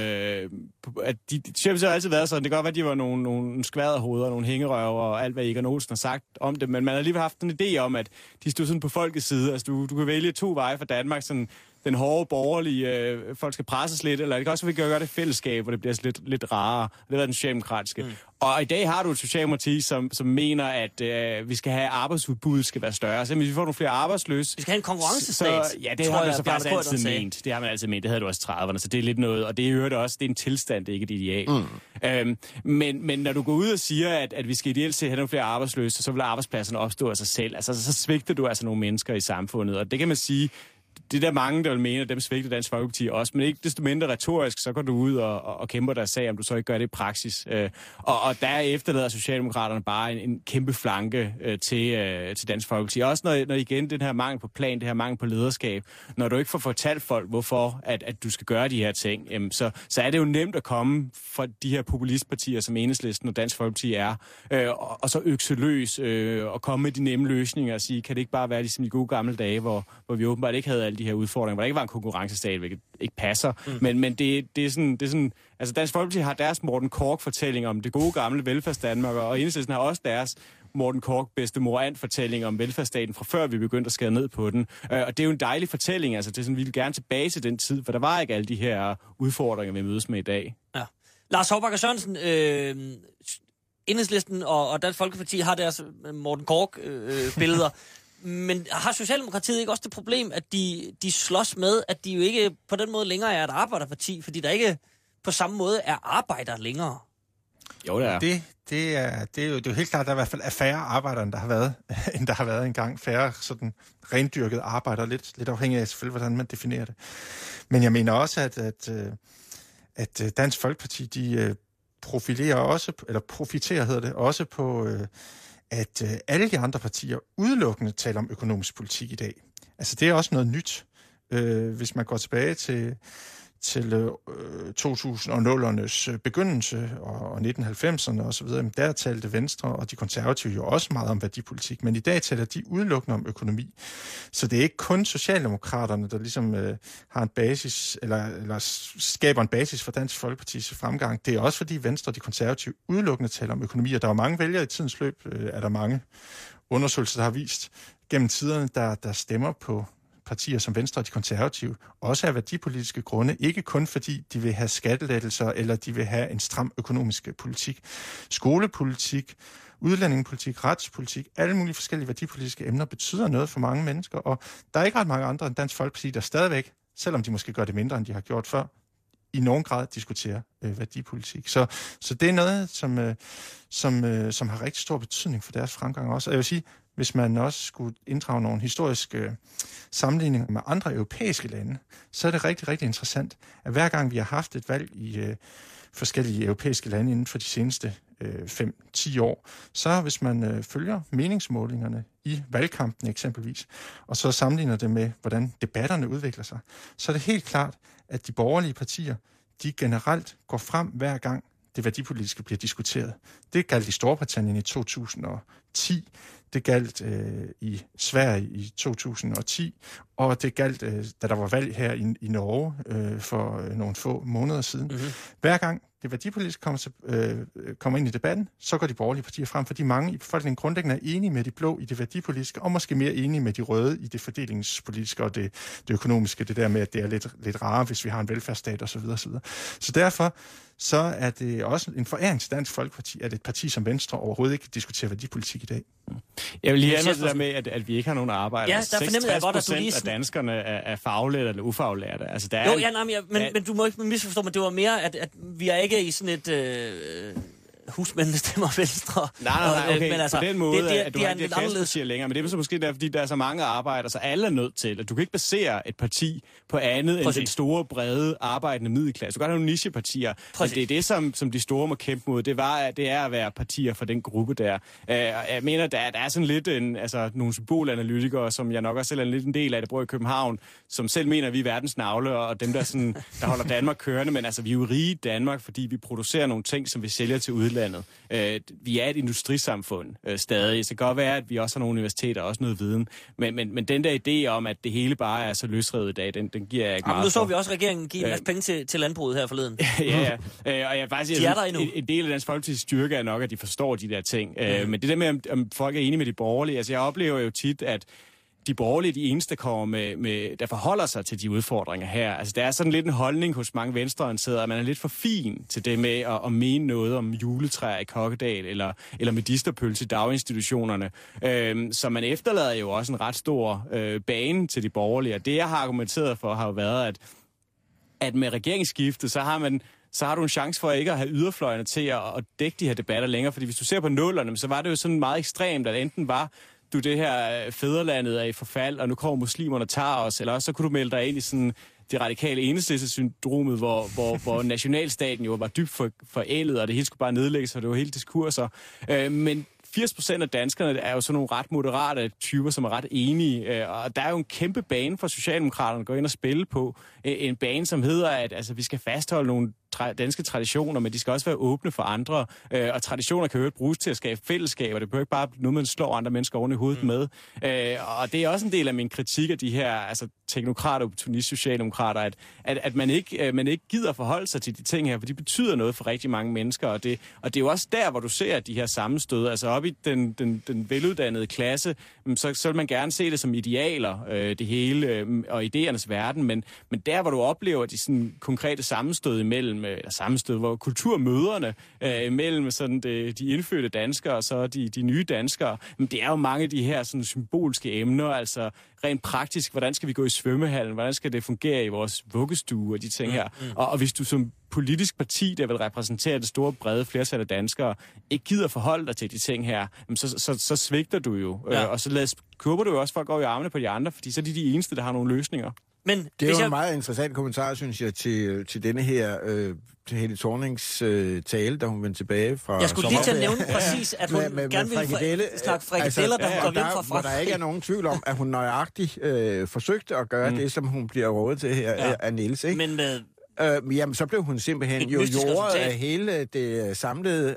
Socialdemokratiet har altid været sådan. Det kan godt være, at de var nogle skvaderhoveder, nogle hængerøver og alt, hvad Egon Olsen har sagt om det, men man har alligevel haft en idé om, at de stod sådan på folkets side. Altså, du kan vælge 2 veje for Danmark, sådan den hårde borgerlige, folk skal presses lidt, eller det kan også være, at vi gøre det fællesskab, hvor det bliver lidt rarere. Det er den socialdemokratiske. Og i dag har du et socialdemokrati, som mener, at vi skal have arbejdsudbuddet skal være større. Så hvis vi får nogle flere arbejdsløse... Vi skal have en konkurrencestat. Ja, det har man så faktisk altid ment. Det har man altid ment. Det havde du også i 30'erne, så det er lidt noget. Og det er jo også, det er en tilstand, det er ikke et ideal. Men når du går ud og siger, at vi skal ideelt set have nogle flere arbejdsløse, så vil arbejdspladserne opstå af sig selv. Altså, så svigter du altså nogle mennesker i samfundet. Og det kan man sige... Det er der mange, der vil mene, at dem svigter Dansk Folkeparti også, men ikke desto mindre retorisk, så går du ud og kæmper deres sag, om du så ikke gør det i praksis. Og der efterlader Socialdemokraterne bare en kæmpe flanke til Dansk Folkeparti. Også når igen den her mangel på plan, det her mangel på lederskab, når du ikke får fortalt folk, hvorfor at du skal gøre de her ting, så er det jo nemt at komme fra de her populistpartier, som Enhedslisten og Dansk Folkeparti er, og så økseløs og komme med de nemme løsninger og sige, kan det ikke bare være ligesom de gode gamle dage, hvor vi åbenbart ikke havde alle de her udfordringer, hvor der ikke var en konkurrencestat, hvilket ikke passer. Men det er sådan, altså Dansk Folkeparti har deres Morten Korch-fortælling om det gode gamle velfærdsdanmark, og Enhedslisten har også deres Morten Korch bedstemor-and-fortælling om velfærdsstaten fra før vi begyndte at skære ned på den. Og det er jo en dejlig fortælling, altså det er sådan, vi vil gerne tilbage til den tid, for der var ikke alle de her udfordringer, vi mødes med i dag. Ja. Lars Hovbakker Sørensen, Enhedslisten og Dansk Folkeparti har deres Morten Korch-billeder. Men har Socialdemokratiet ikke også det problem, at de slås med, at de jo ikke på den måde længere er et arbejderparti, fordi der ikke på samme måde er arbejder længere? Jo, det er. Det er jo helt klart, at der i hvert fald er færre arbejdere, end der har været engang. Færre sådan rendyrket arbejder, lidt afhængig af selvfølgelig, hvordan man definerer det. Men jeg mener også, at Dansk Folkeparti, de profilerer også, eller profiterer hedder det, også på... at alle de andre partier udelukkende taler om økonomisk politik i dag. Altså, det er også noget nyt. Hvis man går tilbage til 2000'ernes begyndelse og 1990'erne osv., der talte Venstre og de konservative jo også meget om værdipolitik, men i dag taler de udelukkende om økonomi. Så det er ikke kun Socialdemokraterne, der ligesom har en basis, eller skaber en basis for Dansk Folkepartis fremgang. Det er også fordi Venstre og de konservative udelukkende taler om økonomi, og der er mange vælgere i tidens løb, er der mange undersøgelser, der har vist gennem tiderne, der stemmer på partier som Venstre og de konservative, også af værdipolitiske grunde, ikke kun fordi de vil have skattelettelser, eller de vil have en stram økonomisk politik. Skolepolitik, udlændingepolitik, retspolitik, alle mulige forskellige værdipolitiske emner betyder noget for mange mennesker, og der er ikke ret mange andre end Dansk Folkeparti, der stadigvæk, selvom de måske gør det mindre, end de har gjort før, i nogen grad diskuterer værdipolitik. Så det er noget, som har rigtig stor betydning for deres fremgang også. Og jeg vil sige, hvis man også skulle inddrage nogle historiske sammenligninger med andre europæiske lande, så er det rigtig, rigtig interessant, at hver gang vi har haft et valg i forskellige europæiske lande inden for de seneste 5-10 år, så hvis man følger meningsmålingerne i valgkampen eksempelvis, og så sammenligner det med, hvordan debatterne udvikler sig, så er det helt klart, at de borgerlige partier, de generelt går frem hver gang det værdipolitiske bliver diskuteret. Det galt i Storbritannien i 2010, det galt i Sverige i 2010, og det galt, da der var valg her i Norge for nogle få måneder siden. Mm-hmm. Hver gang det værdipolitiske kommer ind i debatten, så går de borgerlige partier frem, fordi mange i befolkningen grundlæggende er enige med de blå i det værdipolitiske, og måske mere enige med de røde i det fordelingspolitiske og det økonomiske, det der med, at det er lidt rarere, hvis vi har en velfærdsstat osv. Så derfor så er det også en foræring til Dansk Folkeparti, at et parti som Venstre overhovedet ikke diskuterer værdipolitik i dag. Jeg vil lige andet det der med, at vi ikke har nogen arbejde. Ja, der fornemmer jeg godt, at du lige... af danskerne er faglærte eller ufaglærte. Altså, der er men du må ikke misforstå mig. Det var mere, at vi er ikke i sådan et... husmændene stemmer Venstre. Nej, okay. Men altså, på den måde, at du har ikke det partier længere. Men det er så måske der, fordi der er så mange arbejdere, så alle er nødt til, at du kan ikke basere et parti på andet end den store, brede, arbejdende middelklasse. Du kan have nogle nichepartier. Og det er det, som de store må kæmpe mod. Det er at være partier for den gruppe der. Jeg mener, der er sådan lidt nogle symbolanalytikere, som jeg nok også selv er lidt en del af, der bor i København, som selv mener, at vi er verdens navle, og dem, der holder Danmark kørende. Men altså, vi er jo rige i Danmark, fordi vi producerer nogle ting, som vi sælger til udlandet. udlandet. Vi er et industrisamfund stadig, så det kan godt være, at vi også har nogle universiteter og også noget viden, men den der idé om, at det hele bare er så løsrevet i dag, den giver jeg ikke meget nu så for. vi også regeringen give en masse penge til landbruget her forleden. Ja. Og jeg faktisk en del af Dansk Folkepartis styrke er nok, at de forstår de der ting. Men det der med, om folk er enige med de borgerlige, altså jeg oplever jo tit, at de borgerlige de eneste kommer der forholder sig til de udfordringer her. Altså, der er sådan lidt en holdning hos mange venstreorienterede, at man er lidt for fin til det med at mene noget om juletræer i Kokkedal, eller medisterpølse i daginstitutionerne. Så man efterlader jo også en ret stor bane til de borgerlige. Og det, jeg har argumenteret for, har jo været, at med regeringsskiftet, så har du en chance for ikke at have yderfløjene til at dække de her debatter længere. Fordi hvis du ser på nullerne, så var det jo sådan meget ekstremt, at enten var du det her fædrelandet er i forfald, og nu kommer muslimerne og tager os, eller også så kunne du melde dig ind i sådan det radikale enhedslistesyndromet, hvor nationalstaten jo var dybt forældet, og det hele skulle bare nedlægges, og det var helt diskurser. Men 80% af danskerne er jo sådan nogle ret moderate typer, som er ret enige, og der er jo en kæmpe bane for Socialdemokraterne at gå ind og spille på. En bane, som hedder, at altså, vi skal fastholde nogle danske traditioner, men de skal også være åbne for andre, og traditioner kan jo ikke bruges til at skabe fællesskaber. Det behøver ikke bare noget, man slår andre mennesker oven i hovedet med. Og det er også en del af min kritik af de her altså, teknokrater, opportunist socialdemokrater, at man ikke gider forholde sig til de ting her, for de betyder noget for rigtig mange mennesker, og det er jo også der, hvor du ser de her sammenstød. Altså op i den veluddannede klasse, så vil man gerne se det som idealer, det hele, og idéernes verden, men der, hvor du oplever de sådan konkrete sammenstød imellem, hvor kulturmøderne mellem sådan de indfødte danskere og så de nye danskere, men det er jo mange af de her sådan symbolske emner, altså rent praktisk, hvordan skal vi gå i svømmehallen, hvordan skal det fungere i vores vuggestue og de ting her. Og hvis du som politisk parti, der vil repræsentere det store, brede flertal af danskere, ikke gider forholde dig til de ting her, så svigter du jo. Ja. Og så kurber du jo også folk over i armene på de andre, fordi så er de eneste, der har nogle løsninger. Men det er jo en meget interessant kommentar, synes jeg, til denne her til Helle Thornings tale, da hun vendte tilbage fra. Jeg skulle lige til at nævne præcis, at hun gerne ville snakke frikadeller, da hun går hjem fra Frankrig. Hvor der ikke er nogen tvivl om, at hun nøjagtigt forsøgte at gøre det, som hun bliver rådet til her af Niels, ikke? Men med jamen, så blev hun simpelthen jo jordet af hele det samlede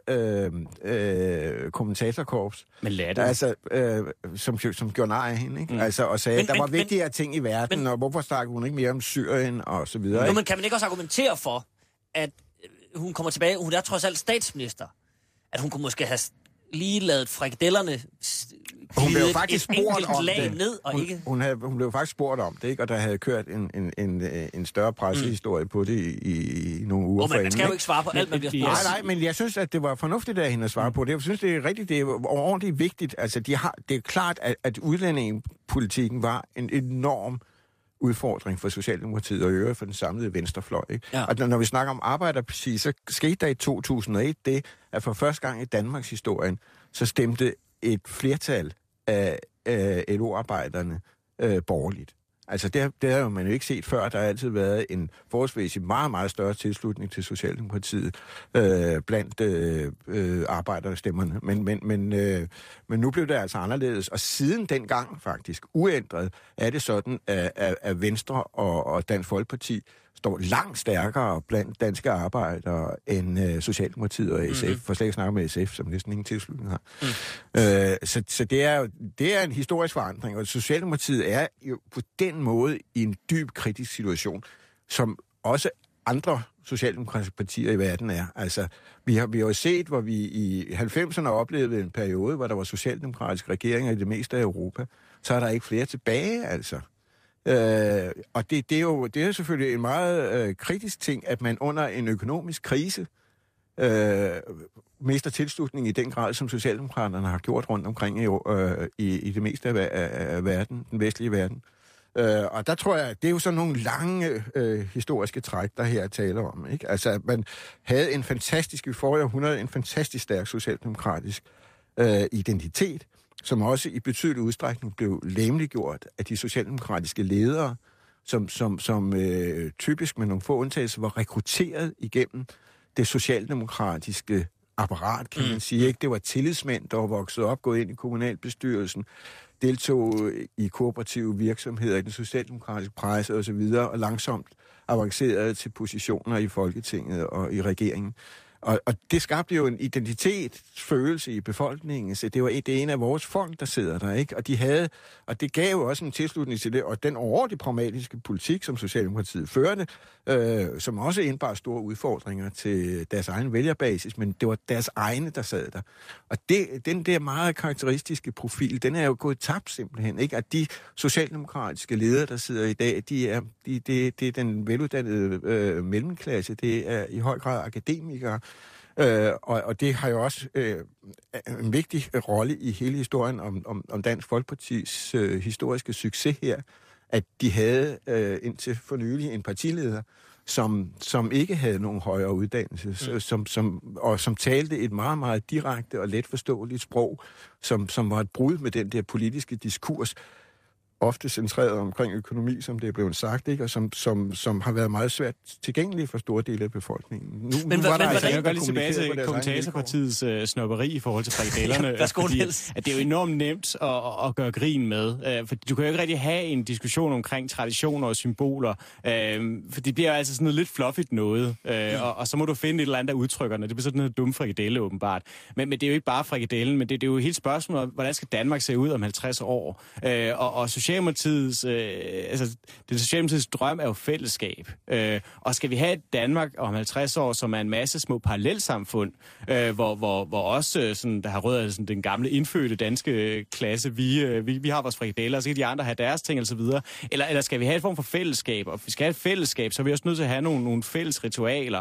kommentatorkorps. Men lader altså, som gjorde nej af hende, ikke? Altså, og sagde, at der var vigtigere ting i verden, og hvorfor snakker hun ikke mere om Syrien, og så videre. Jo, men kan man ikke også argumentere for, at hun kommer tilbage, hun er trods alt statsminister, at hun kunne måske have lige lavet frikadellerne hun blev faktisk spurgt om det. Ned, og hun blev faktisk spurgt om det, ikke? Og der havde kørt en større pressehistorie på det i nogle uger men man skal jo ikke svare på alt, man bliver spurgt. Nej, men jeg synes, at det var fornuftigt af hende at svare på det. Jeg synes, det er rigtigt, det er overordentligt vigtigt. Altså, det er klart, at udlændingepolitikken var en enorm udfordring for Socialdemokratiet og øvrigt for den samlede venstrefløj. Ikke? Ja. Og når vi snakker om Arbejderpartiet, så skete der i 2001 det, at for første gang i Danmarks historien, så stemte et flertal af LO-arbejderne borgerligt. Altså det har jo man jo ikke set før. Der har altid været en forholdsvis meget, meget større tilslutning til Socialdemokratiet blandt arbejderstemmerne. Men nu blev det altså anderledes. Og siden dengang faktisk uændret er det sådan, at Venstre og Dansk Folkeparti står langt stærkere blandt danske arbejdere end Socialdemokratiet og SF. For slet ikke snakke med SF, som næsten ingen tilslutning har. Så det er en historisk forandring, og Socialdemokratiet er jo på den måde i en dyb kritisk situation, som også andre socialdemokratiske partier i verden er. Altså, vi har jo set, hvor vi i 90'erne oplevede en periode, hvor der var socialdemokratiske regeringer i det meste af Europa. Så er der ikke flere tilbage, altså. Og det er selvfølgelig en meget kritisk ting, at man under en økonomisk krise mister tilslutning i den grad, som Socialdemokraterne har gjort rundt omkring i det meste af verden, den vestlige verden. Og der tror jeg, det er jo sådan nogle lange historiske træk, der her taler om. Ikke? Altså, man havde en fantastisk, i forrige århundrede, en fantastisk stærk socialdemokratisk identitet, som også i betydelig udstrækning blev legemliggjort af de socialdemokratiske ledere, som typisk med nogle få undtagelser var rekrutteret igennem det socialdemokratiske apparat, kan man sige. Ikke? Det var tillidsmænd, der var vokset op, gået ind i kommunalbestyrelsen, deltog i kooperative virksomheder, i den socialdemokratiske presse osv., og langsomt avancerede til positioner i Folketinget og i regeringen. Og det skabte jo en identitetsfølelse i befolkningen. Så det er en af vores folk, der sidder der, ikke? Og det gav jo også en tilslutning til det, og den overordentligt pragmatiske politik, som Socialdemokratiet førte, som også indebar store udfordringer til deres egen vælgerbasis, men det var deres egne, der sad der. Og den der meget karakteristiske profil, den er jo gået tabt simpelthen, ikke? At de socialdemokratiske ledere, der sidder i dag, det er den veluddannede mellemklasse, det er i høj grad akademikere, og det har jo også en vigtig rolle i hele historien om Dansk Folkepartis historiske succes her, at de havde indtil for nylig en partileder, som ikke havde nogen højere uddannelse, som talte et meget, meget direkte og let forståeligt sprog, som var et brud med den der politiske diskurs, ofte centreret omkring økonomi, som det er blevet sagt, ikke? Og som har været meget svært tilgængelig for store dele af befolkningen. Men jeg kan godt lige tilbage til kommentatorpartiets snobberi i forhold til frikadellerne, fordi at det er jo enormt nemt at gøre grin med, for du kan jo ikke rigtig have en diskussion omkring traditioner og symboler, for det bliver altså sådan noget lidt fluffigt noget, og så må du finde et eller andet, der udtrykker det. Det bliver sådan noget dumt frikadelle, åbenbart. Men det er jo ikke bare frikadellen, men det er jo helt spørgsmål om, hvordan skal Danmark se ud om 50 år? Og Socialdemokratiets, den Socialdemokratiets drøm er jo fællesskab. Og skal vi have et Danmark om 50 år, som er en masse små parallelsamfund, hvor også sådan, der har rødder sådan, den gamle indfødte danske klasse, vi har vores frikadeller, og så kan de andre have deres ting, og så videre. Eller skal vi have et form for fællesskab? Og hvis vi skal have et fællesskab, så er vi også nødt til at have nogle fælles ritualer.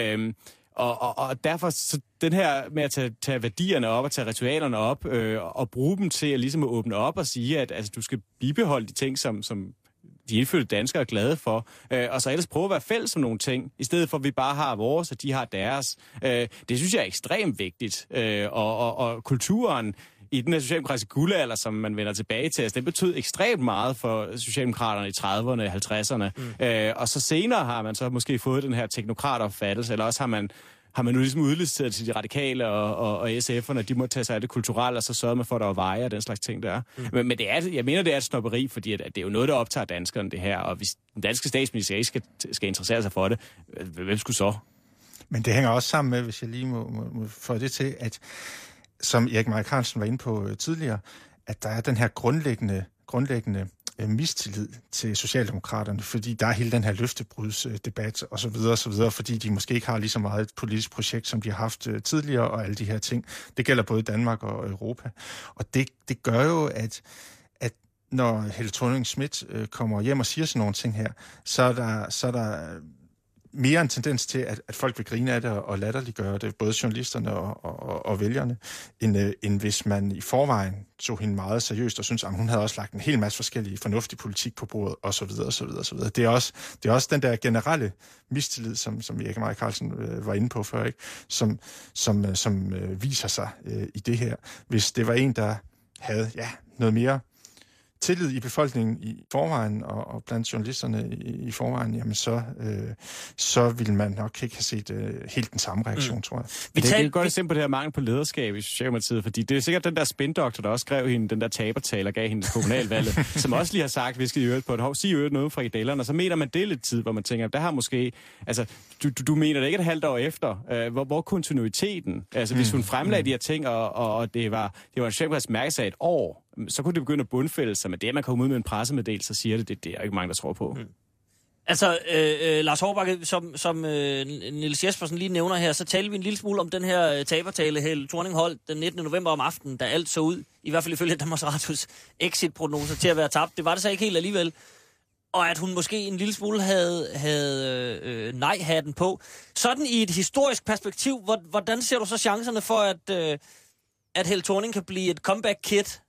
Og derfor så den her med at tage værdierne op og tage ritualerne op og bruge dem til at ligesom at åbne op og sige, at altså, du skal bibeholde de ting, som de indfødte danskere er glade for, og så ellers prøve at være fælles om nogle ting, i stedet for at vi bare har vores, og de har deres. Det synes jeg er ekstremt vigtigt. Og kulturen i den her socialdemokratiske guldalder, som man vender tilbage til, altså, det betød ekstremt meget for socialdemokraterne i 30'erne og 50'erne. Og så senere har man så måske fået den her teknokratopfattelse, eller også har man nu ligesom udliciteret til de radikale og SF'erne, de må tage sig af det kulturelle, og så sørger man for, at der er veje og den slags ting der. Men det er, jeg mener, det er et snobberi, fordi at det er jo noget, der optager danskerne, det her. Og hvis den danske statsminister ikke skal interessere sig for det, hvem skulle så? Men det hænger også sammen med, hvis jeg lige må få det til, at som Erik Meier Carlsen var inde på tidligere, at der er den her grundlæggende mistillid til Socialdemokraterne, fordi der er hele den her løftebrudsdebat og så videre, fordi de måske ikke har lige så meget et politisk projekt, som de har haft tidligere, og alle de her ting. Det gælder både Danmark og Europa. Og det gør jo, at når Helle Thorning-Schmidt kommer hjem og siger sådan nogle ting her, så er der mere en tendens til, at folk vil grine af det og latterliggøre det, både journalisterne og vælgerne, end hvis man i forvejen tog hende meget seriøst og synes, at hun havde også lagt en hel masse forskellige fornuftige politik på bordet, osv. Det er også den der generelle mistillid, som Erik Meier Carlsen var inde på før, ikke? Som viser sig i det her. Hvis det var en, der havde noget mere tillid i befolkningen i forvejen, og blandt journalisterne i forvejen, jamen så ville man nok ikke have set helt den samme reaktion, tror jeg. Det er godt eksempel på det her mangel på lederskab i Socialdemokratiet, fordi det er sikkert den der spindoktor, der også skrev hende den der tabertaler, gav hende kommunalvalget, som også lige har sagt, vi skal i øvrigt på et hov, sige øvrigt noget fra frikadellerne, og så mener man det lidt tid, hvor man tænker, der har måske, altså, du mener det ikke et halvt år efter, hvor kontinuiteten, altså hvis hun fremlagde de her ting, og det var en Socialdemokratisk mærkesag et år, så kunne det begynde at bundfælde sig, men det, at man kommer ud med en pressemeddelelse, så siger det er jo ikke mange, der tror på. Altså, Lars Hårbakke, som Niels Jespersen lige nævner her, så talte vi en lille smule om den her tabertale, Helle Thorning holdt den 19. november om aftenen, da alt så ud, i hvert fald ifølge Danmarks Radios exit-prognoser, til at være tabt. Det var det så ikke helt alligevel. Og at hun måske en lille smule havde nej-hatten på. Sådan i et historisk perspektiv, hvordan ser du så chancerne for, at Helle Thorning kan blive et comeback-kid?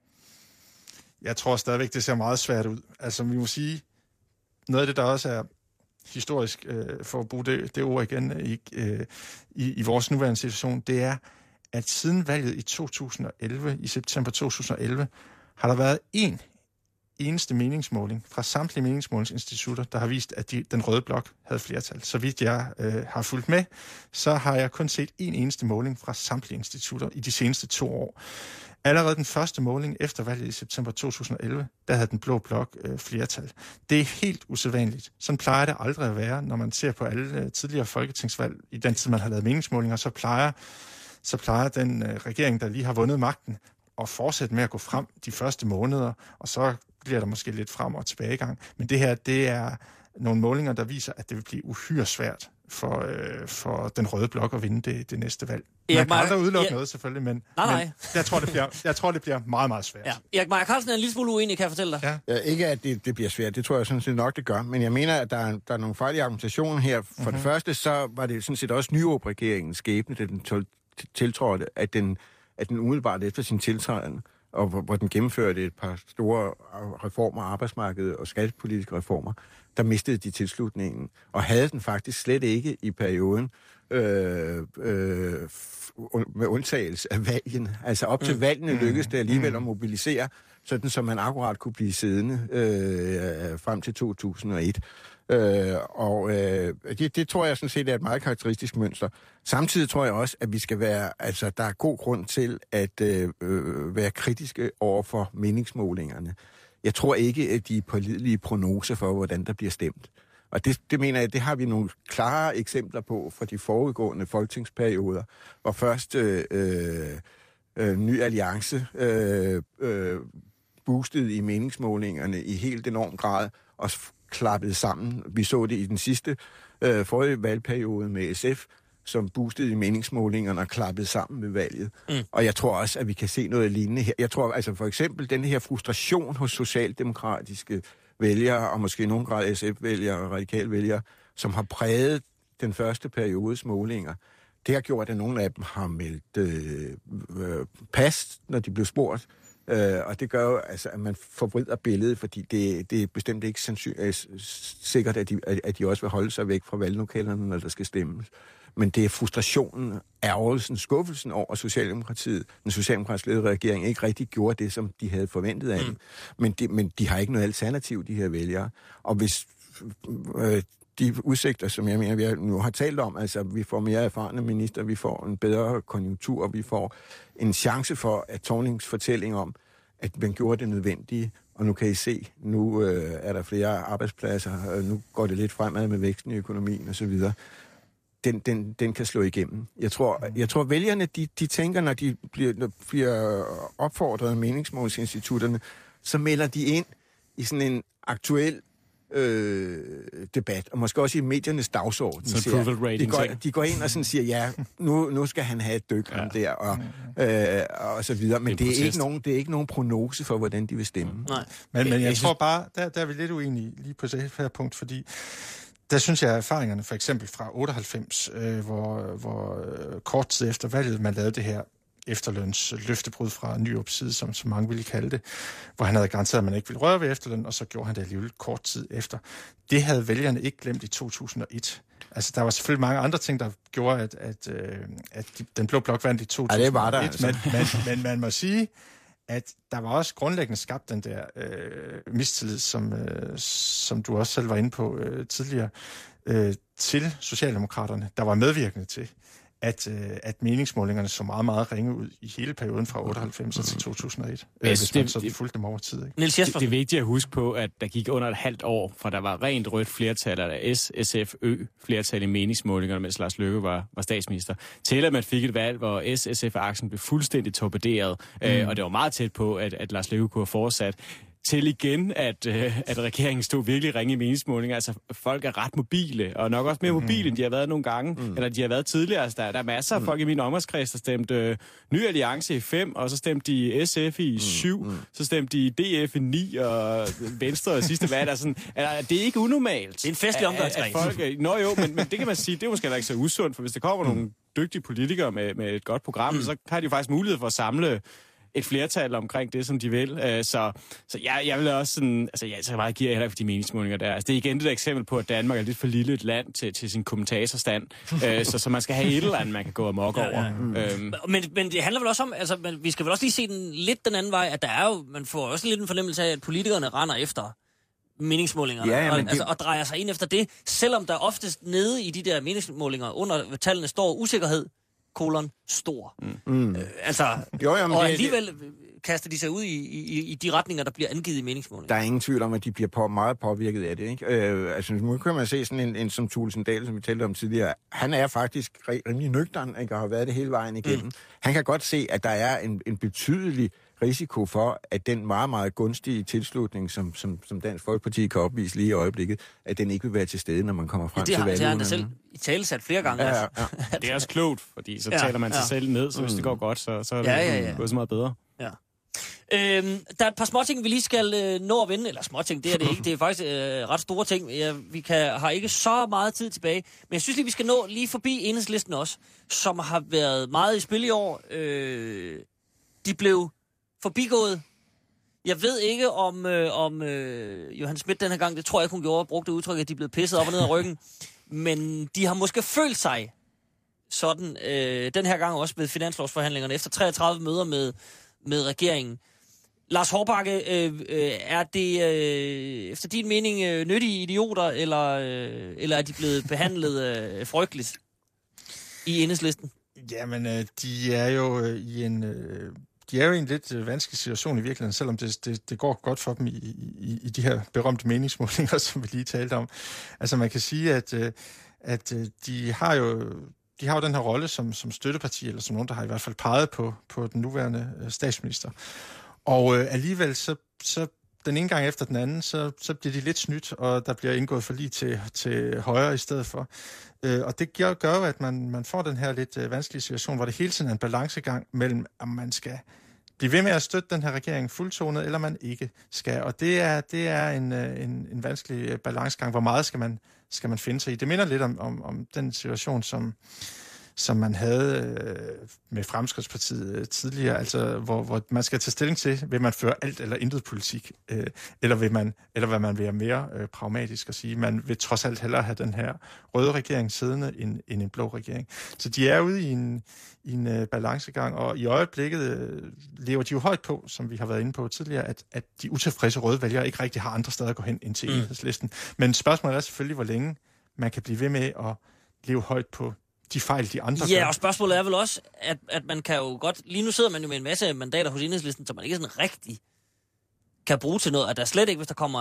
Jeg tror stadigvæk, det ser meget svært ud. Altså, vi må sige, noget af det, der også er historisk, for at bruge det ord igen, i vores nuværende situation, det er, at siden valget i 2011, i september 2011, har der været en eneste meningsmåling fra samtlige meningsmålingsinstitutter, der har vist, at den røde blok havde flertal. Så vidt jeg har fulgt med, så har jeg kun set en eneste måling fra samtlige institutter i de seneste 2 år. Allerede den første måling efter valget i september 2011, der havde den blå blok flertal. Det er helt usædvanligt. Sådan plejer det aldrig at være, når man ser på alle tidligere folketingsvalg. I den tid, man har lavet meningsmålinger, så plejer den regering, der lige har vundet magten, at fortsætte med at gå frem de første måneder, og så bliver der måske lidt frem- og tilbagegang. Men det her, det er nogle målinger, der viser, at det vil blive uhyre svært for den røde blok at vinde det næste valg. Man kan aldrig udelukke noget, selvfølgelig, men jeg tror, det bliver meget, meget svært. Ja. Erik Meier Carlsen er en lille smule uenig, kan jeg fortælle dig. Ja, ikke at det bliver svært, det tror jeg sådan set nok, det gør, men jeg mener, at der er nogle fejl i argumentationen her. For det første, så var det sådan set også Nyrup-regeringens skæbne, da den tiltrådte, at den umiddelbart efter sin tiltræden, og hvor den gennemførte et par store reformer, arbejdsmarkedet og skattepolitiske reformer, der mistede de tilslutningen, og havde den faktisk slet ikke i perioden med undtagelse af valgen. Altså op til valgene lykkedes det alligevel at mobilisere, sådan som man akkurat kunne blive siddende frem til 2001. Det tror jeg sådan set er et meget karakteristisk mønster. Samtidig tror jeg også, at vi skal være, altså der er god grund til at være kritiske over for meningsmålingerne. Jeg tror ikke, at de er pålidelige prognoser for, hvordan der bliver stemt. Og det mener jeg, det har vi nogle klare eksempler på fra de foregående folketingsperioder, hvor først Ny Alliance boostede i meningsmålingerne i helt enorm grad og klappede sammen. Vi så det i den sidste forrige valgperiode med SF, som boostede i meningsmålingerne og klappede sammen ved valget. Og jeg tror også, at vi kan se noget lignende her. Jeg tror altså for eksempel, den her frustration hos socialdemokratiske vælgere, og måske i nogen grad SF-vælgere og radikal-vælgere, som har præget den første periodes målinger, det har gjort, at nogle af dem har meldt pas, når de blev spurgt. Og det gør jo, altså, at man forvrider billedet, fordi det er bestemt ikke sikkert, at de også vil holde sig væk fra valglokalerne, når der skal stemmes. Men det er frustrationen, ærgelsen, skuffelsen over Socialdemokratiet, den socialdemokratisk ledede regering ikke rigtig gjorde det, som de havde forventet af dem. Men de har ikke noget alternativ, de her vælgere. Og hvis de udsigter, som jeg mener, vi nu har talt om, altså vi får mere erfarne minister, vi får en bedre konjunktur, vi får en chance for, at Thornings fortælling om, at man gjorde det nødvendige, og nu kan I se, nu er der flere arbejdspladser, nu går det lidt fremad med væksten i økonomien osv., den kan slå igennem. Jeg tror vælgerne, de tænker, når de bliver opfordret af meningsmålingsinstitutterne, så melder de ind i sådan en aktuel debat, og måske også i mediernes dagsorden. De går ind og sådan siger, ja, nu skal han have et dyk om der, og så videre. Men det er ikke nogen prognose for, hvordan de vil stemme. Nej. Men jeg tror bare, der er vi lidt uenige lige på det her punkt, fordi der synes jeg, at erfaringerne for eksempel fra 98, hvor kort tid efter valget, man lavede det her efterløns løftebrud fra Nyrups side, som mange ville kalde det, hvor han havde garanteret, at man ikke ville røre ved efterløn, og så gjorde han det alligevel kort tid efter. Det havde vælgerne ikke glemt i 2001. Altså, der var selvfølgelig mange andre ting, der gjorde, at den blå blok vandt i 2001. Ja, det var der, altså. men man må sige, at der var også grundlæggende skabt den der mistillid, som du også selv var inde på tidligere, til Socialdemokraterne, der var medvirkende til, at meningsmålingerne så meget, meget ringe ud i hele perioden fra 98 til 2001. Hvis man så fulgte dem over tid. Ikke? Det er vigtigt at huske på, at der gik under et halvt år, fra der var rent rødt flertal, eller SFØ flertal i meningsmålingerne, mens Lars Løkke var statsminister, til at man fik et valg, hvor SSF-aksen blev fuldstændig torpederet, og det var meget tæt på, at Lars Løkke kunne have fortsat. Til igen, at regeringen stod virkelig ringe i meningsmålinger. Altså, folk er ret mobile, og nok også mere mobile, end de har været nogle gange, eller de har været tidligere. Altså, der er masser af folk i min omgangskreds, der stemte Ny Alliance i 5, og så stemte de SF i 7, så stemte de DF i 9, og Venstre i sidste valg. Altså, det er ikke unormalt. Det er en festlig omgangskreds. Nå jo, men det kan man sige, det er måske heller ikke så usundt, for hvis der kommer nogle dygtige politikere med et godt program, så har de jo faktisk mulighed for at samle et flertal omkring det, som de vil. Så jeg vil også sådan, altså jeg så meget giver heller ikke for de meningsmålinger der. Altså det er igen det der eksempel på, at Danmark er lidt for lille et land til sin kommentatorstand, så man skal have et eller andet, man kan gå amok over. Men det handler vel også om, altså vi skal vel også lige se den anden vej, at der er jo, man får også lidt en fornemmelse af, at politikerne render efter meningsmålingerne, og drejer sig ind efter det, selvom der oftest nede i de der meningsmålinger under tallene står usikkerhed, stor. Jo, og alligevel kaster de sig ud i de retninger, der bliver angivet i meningsmålingen. Der er ingen tvivl om, at de bliver meget påvirket af det, ikke? Nu kan man se sådan en som Thulesen Dahl, som vi talte om tidligere. Han er faktisk rimelig nøgtern, ikke? Og har været det hele vejen igennem. Han kan godt se, at der er en betydelig risiko for, at den meget, meget gunstige tilslutning, som Dansk Folkeparti kan opvise lige i øjeblikket, at den ikke vil være til stede, når man kommer frem til valget. Det har han da selv i tale sat flere gange. Ja. Det er også klogt, fordi så taler man sig selv ned, så hvis det går godt, så er det gået så meget bedre. Ja. Der er et par småting, vi lige skal nå at vende. Eller småting, det er det ikke. Det er faktisk ret store ting. Vi har ikke så meget tid tilbage. Men jeg synes lige, vi skal nå lige forbi Enhedslisten også, som har været meget i spil i år. De blev forbigået. Jeg ved ikke, om Johanne Schmidt den her gang, det tror jeg ikke, hun gjorde, brugte udtryk, at de er blevet pisset op og ned af ryggen. Men de har måske følt sig sådan den her gang også ved finanslovsforhandlingerne efter 33 møder med regeringen. Lars Hårbakke, er det efter din mening nyttige idioter, eller er de blevet behandlet frygteligt i Enhedslisten? Jamen, de er jo i en lidt vanskelig situation i virkeligheden, selvom det går godt for dem i de her berømte meningsmålinger, som vi lige talte om. Altså man kan sige, at de har jo den her rolle som støtteparti, eller som nogen, der har i hvert fald peget på den nuværende statsminister. Og alligevel så den ene gang efter den anden, så bliver de lidt snydt, og der bliver indgået forlig til højre i stedet for. Og det gør jo, at man får den her lidt vanskelige situation, hvor det hele tiden er en balancegang mellem, om man skal blive ved med at støtte den her regering fuldtonet, eller man ikke skal. Og det er en vanskelig balancegang. Hvor meget skal man finde sig i? Det minder lidt om den situation, som man havde med Fremskridtspartiet tidligere, altså hvor man skal tage stilling til, vil man føre alt eller intet politik, eller vil man være mere pragmatisk og sige, man vil trods alt hellere have den her røde regering siddende end en blå regering. Så de er ude i en balancegang, og i øjeblikket lever de jo højt på, som vi har været inde på tidligere, at de utilfredse røde vælgere ikke rigtig har andre steder at gå hen ind til Enhedslisten. Men spørgsmålet er selvfølgelig, hvor længe man kan blive ved med at leve højt på de fejl, de andre gør. Ja, og spørgsmålet er vel også, at man kan jo godt... Lige nu sidder man jo med en masse mandater hos Enhedslisten, som man ikke sådan rigtig kan bruge til noget. At der slet ikke, hvis der kommer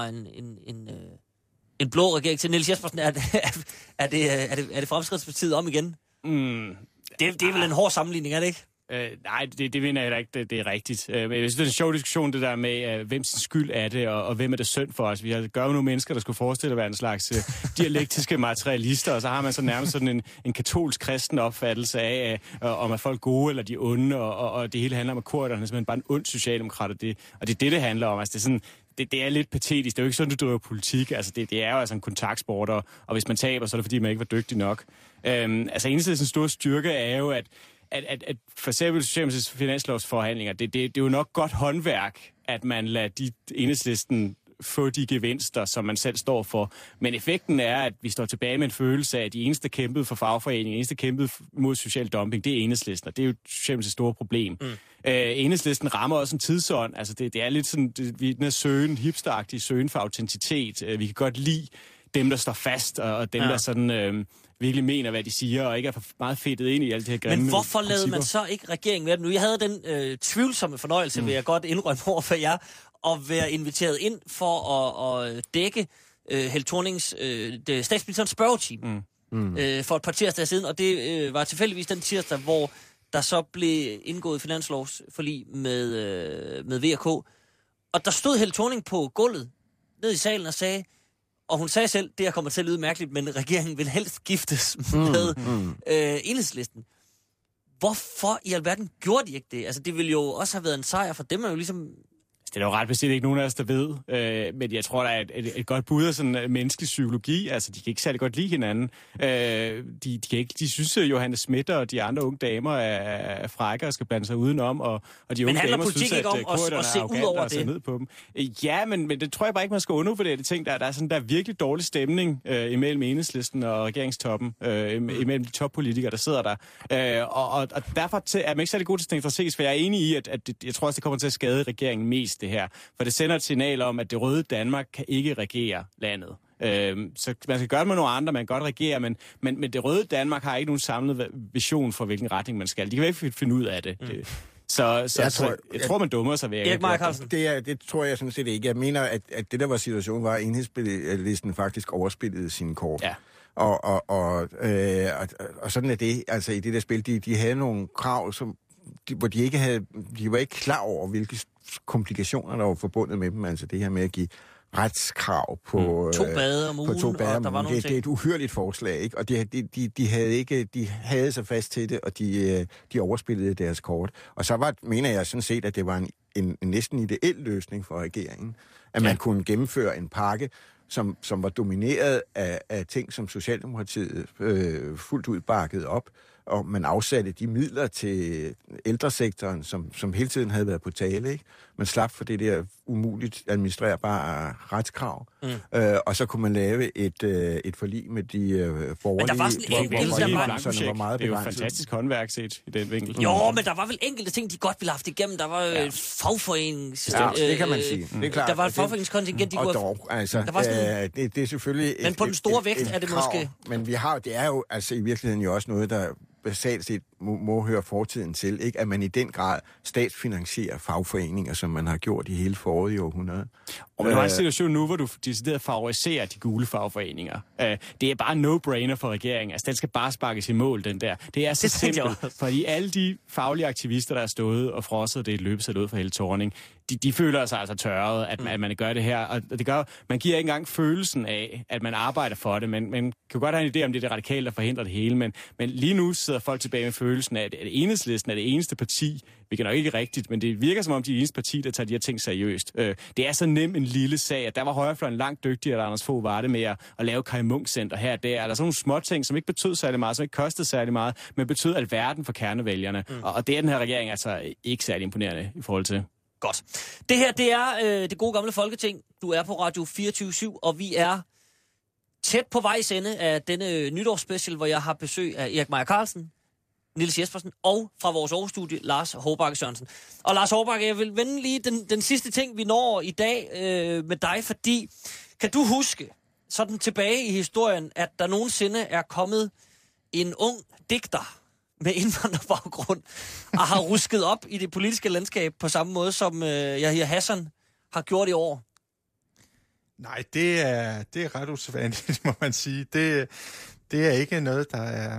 en blå regering til Niels Jespersen, er det Fremskridtspartiet om igen? Det er vel en hård sammenligning, er det ikke? Nej, det mener jeg da ikke, det er rigtigt. Men jeg synes, det er en sjov diskussion, det der med, hvem sin skyld er det, og hvem er det synd for os. Vi har gør jo nogle mennesker, der skulle forestille at være en slags dialektiske materialister, og så har man så nærmest sådan en katolsk kristen opfattelse af, om er folk gode eller de onde, og det hele handler om, at kurderne er simpelthen bare en ond socialdemokrat, og det er det handler om. Altså, det er sådan... Det er lidt patetisk. Det er jo ikke sådan, du driver politik. Altså, det er jo altså en kontaktsport, og hvis man taber, så er det, fordi man ikke var dygtig nok. Altså, Enhedslistens store styrke er jo, at for eksempel Socialdemokratiets finanslovsforhandlinger, det er jo nok godt håndværk, at man lader Enhedslisten få de gevinster, som man selv står for. Men effekten er, at vi står tilbage med en følelse af, at de eneste, der kæmpede for fagforeningen, eneste, der kæmpede mod social dumping, det er Enhedslisten, og det er jo Socialdemokratiets store problem. Enhedslisten rammer også en tidsånd. Altså, det er lidt sådan, vi er den her hipsteragtige søgen for autenticitet. Vi kan godt lide dem, der står fast, og dem, der sådan... virkelig mener, hvad de siger, og ikke er for meget fedtet ind i alt det her grimme. Men hvorfor lavede man så ikke regeringen med dem nu? Jeg havde den tvivlsomme fornøjelse, vil jeg godt indrømme over for jer, at være inviteret ind for at dække Helle Thornings statsministerens spørgetime for et par tirsdage siden, og det var tilfældigvis den tirsdag, hvor der så blev indgået finanslovsforlig med VK. Og der stod Helle Thorning på gulvet ned i salen og sagde, og hun sagde selv, det her kommer til at lyde mærkeligt, men regeringen vil helst giftes med Enhedslisten. Hvorfor i alverden gjorde de ikke det? Altså, det ville jo også have været en sejr for dem, er jo ligesom... Det er jo ret bestemt ikke nogen af os, der ved, men jeg tror, der er et godt bud af sådan menneskelig psykologi. Altså, de kan ikke særlig godt lide hinanden. De synes, at Johanne Schmidt og de andre unge damer er frække og skal blande sig udenom, og de unge damer synes, at kurderne er arrogante og ser ned på dem. Ja, men det tror jeg bare ikke, man skal undervurdere det ting. Der er sådan der virkelig dårlig stemning imellem Enhedslisten og regeringstoppen, imellem de toppolitikere, der sidder der. Og derfor er man ikke særlig god til at ses, for jeg er enig i, at jeg tror også, det kommer til at skade regeringen mest, det her. For det sender et signal om, at det røde Danmark kan ikke regere landet. Så man skal gøre det med nogle andre, man kan godt regere, men det røde Danmark har ikke nogen samlet vision for, hvilken retning man skal. De kan ikke finde ud af det. Så jeg tror, man dummer sig ved Erik Meier Carlsen. Det tror jeg sådan set ikke. Jeg mener, at det der var situationen, var, at Enhedslisten faktisk overspillede sine kort. Ja. Og sådan er det. Altså i det der spil, de havde nogle krav, hvor de var ikke klar over, hvilke komplikationer, der var forbundet med dem. Altså det her med at give retskrav på 2 bade om ugen, og der var nogle ting. Det er et uhyrligt forslag, ikke? Og de havde sig fast til det, og de overspillede deres kort. Og så mener jeg sådan set, at det var en næsten ideel løsning for regeringen, at man kunne gennemføre en pakke, som var domineret af ting, som Socialdemokratiet fuldt ud bakkede op, og man afsatte de midler til ældresektoren, som hele tiden havde været på tale, ikke? Man slap for det der umuligt administrerbare retskrav, og så kunne man lave et forlig med de borgerlige... Men der var sådan enkelt, det er jo fantastisk håndværk set i den vinkel. Jo, men der var vel enkelte ting, de godt ville have haft igennem. Der var et fagforeningssystem. Ja, det kan man sige. Det er klart. Der var et fagforeningskontingent, de kunne have... Og dog, altså, det er selvfølgelig... Men på den store vægt er det krav, måske... Men det er jo altså i virkeligheden jo også noget, der basalt set må høre fortiden til, ikke? At man i den grad statsfinansierer fagforeninger, som man har gjort i hele forrige århundrede. Og man har en situation nu, hvor du decideret favoriserer de gule fagforeninger. Det er bare no-brainer for regeringen. Altså, den skal bare sparkes i mål, den der. Det er så simpelt, fordi alle de faglige aktivister, der er stået og frosset det løbesæt ud fra hele Thorning, de føler sig altså tørret, at man gør det her. Og det gør, man giver ikke engang følelsen af, at man arbejder for det. Man kan godt have en idé om, det er det radikale, der forhindrer det hele. Men lige nu sidder folk tilbage med følelsen af, at Enhedslisten er det eneste parti, vi kan nok ikke rigtigt, men det virker som om, de er det eneste parti, der tager de her ting seriøst. Det er så nem en lille sag, at der var højrefløjen langt dygtigere, at Anders Fogh var det med at lave Kai Munk Center her og der. Er der sådan nogle små ting, som ikke betød særlig meget, som ikke kostede særlig meget, men betød alverden for kernevælgerne. Og det er den her regering altså ikke særlig imponerende i forhold til. Godt. Det her, det er det gode gamle Folketing. Du er på Radio 24/7, og vi er tæt på vejs ende af denne nytårsspecial, hvor jeg har besøg af Erik Meier Carlsen, Niels Jespersen og fra vores Aarhus-studie, Lars Hårbakke Sørensen. Og Lars Hårbakke, jeg vil vende lige den sidste ting, vi når i dag med dig, fordi kan du huske, sådan tilbage i historien, at der nogensinde er kommet en ung digter med indvandrerbaggrund og har rusket op i det politiske landskab på samme måde, som Yahya Hassan har gjort i år? Nej, det er ret usædvanligt, må man sige. Det er ikke noget,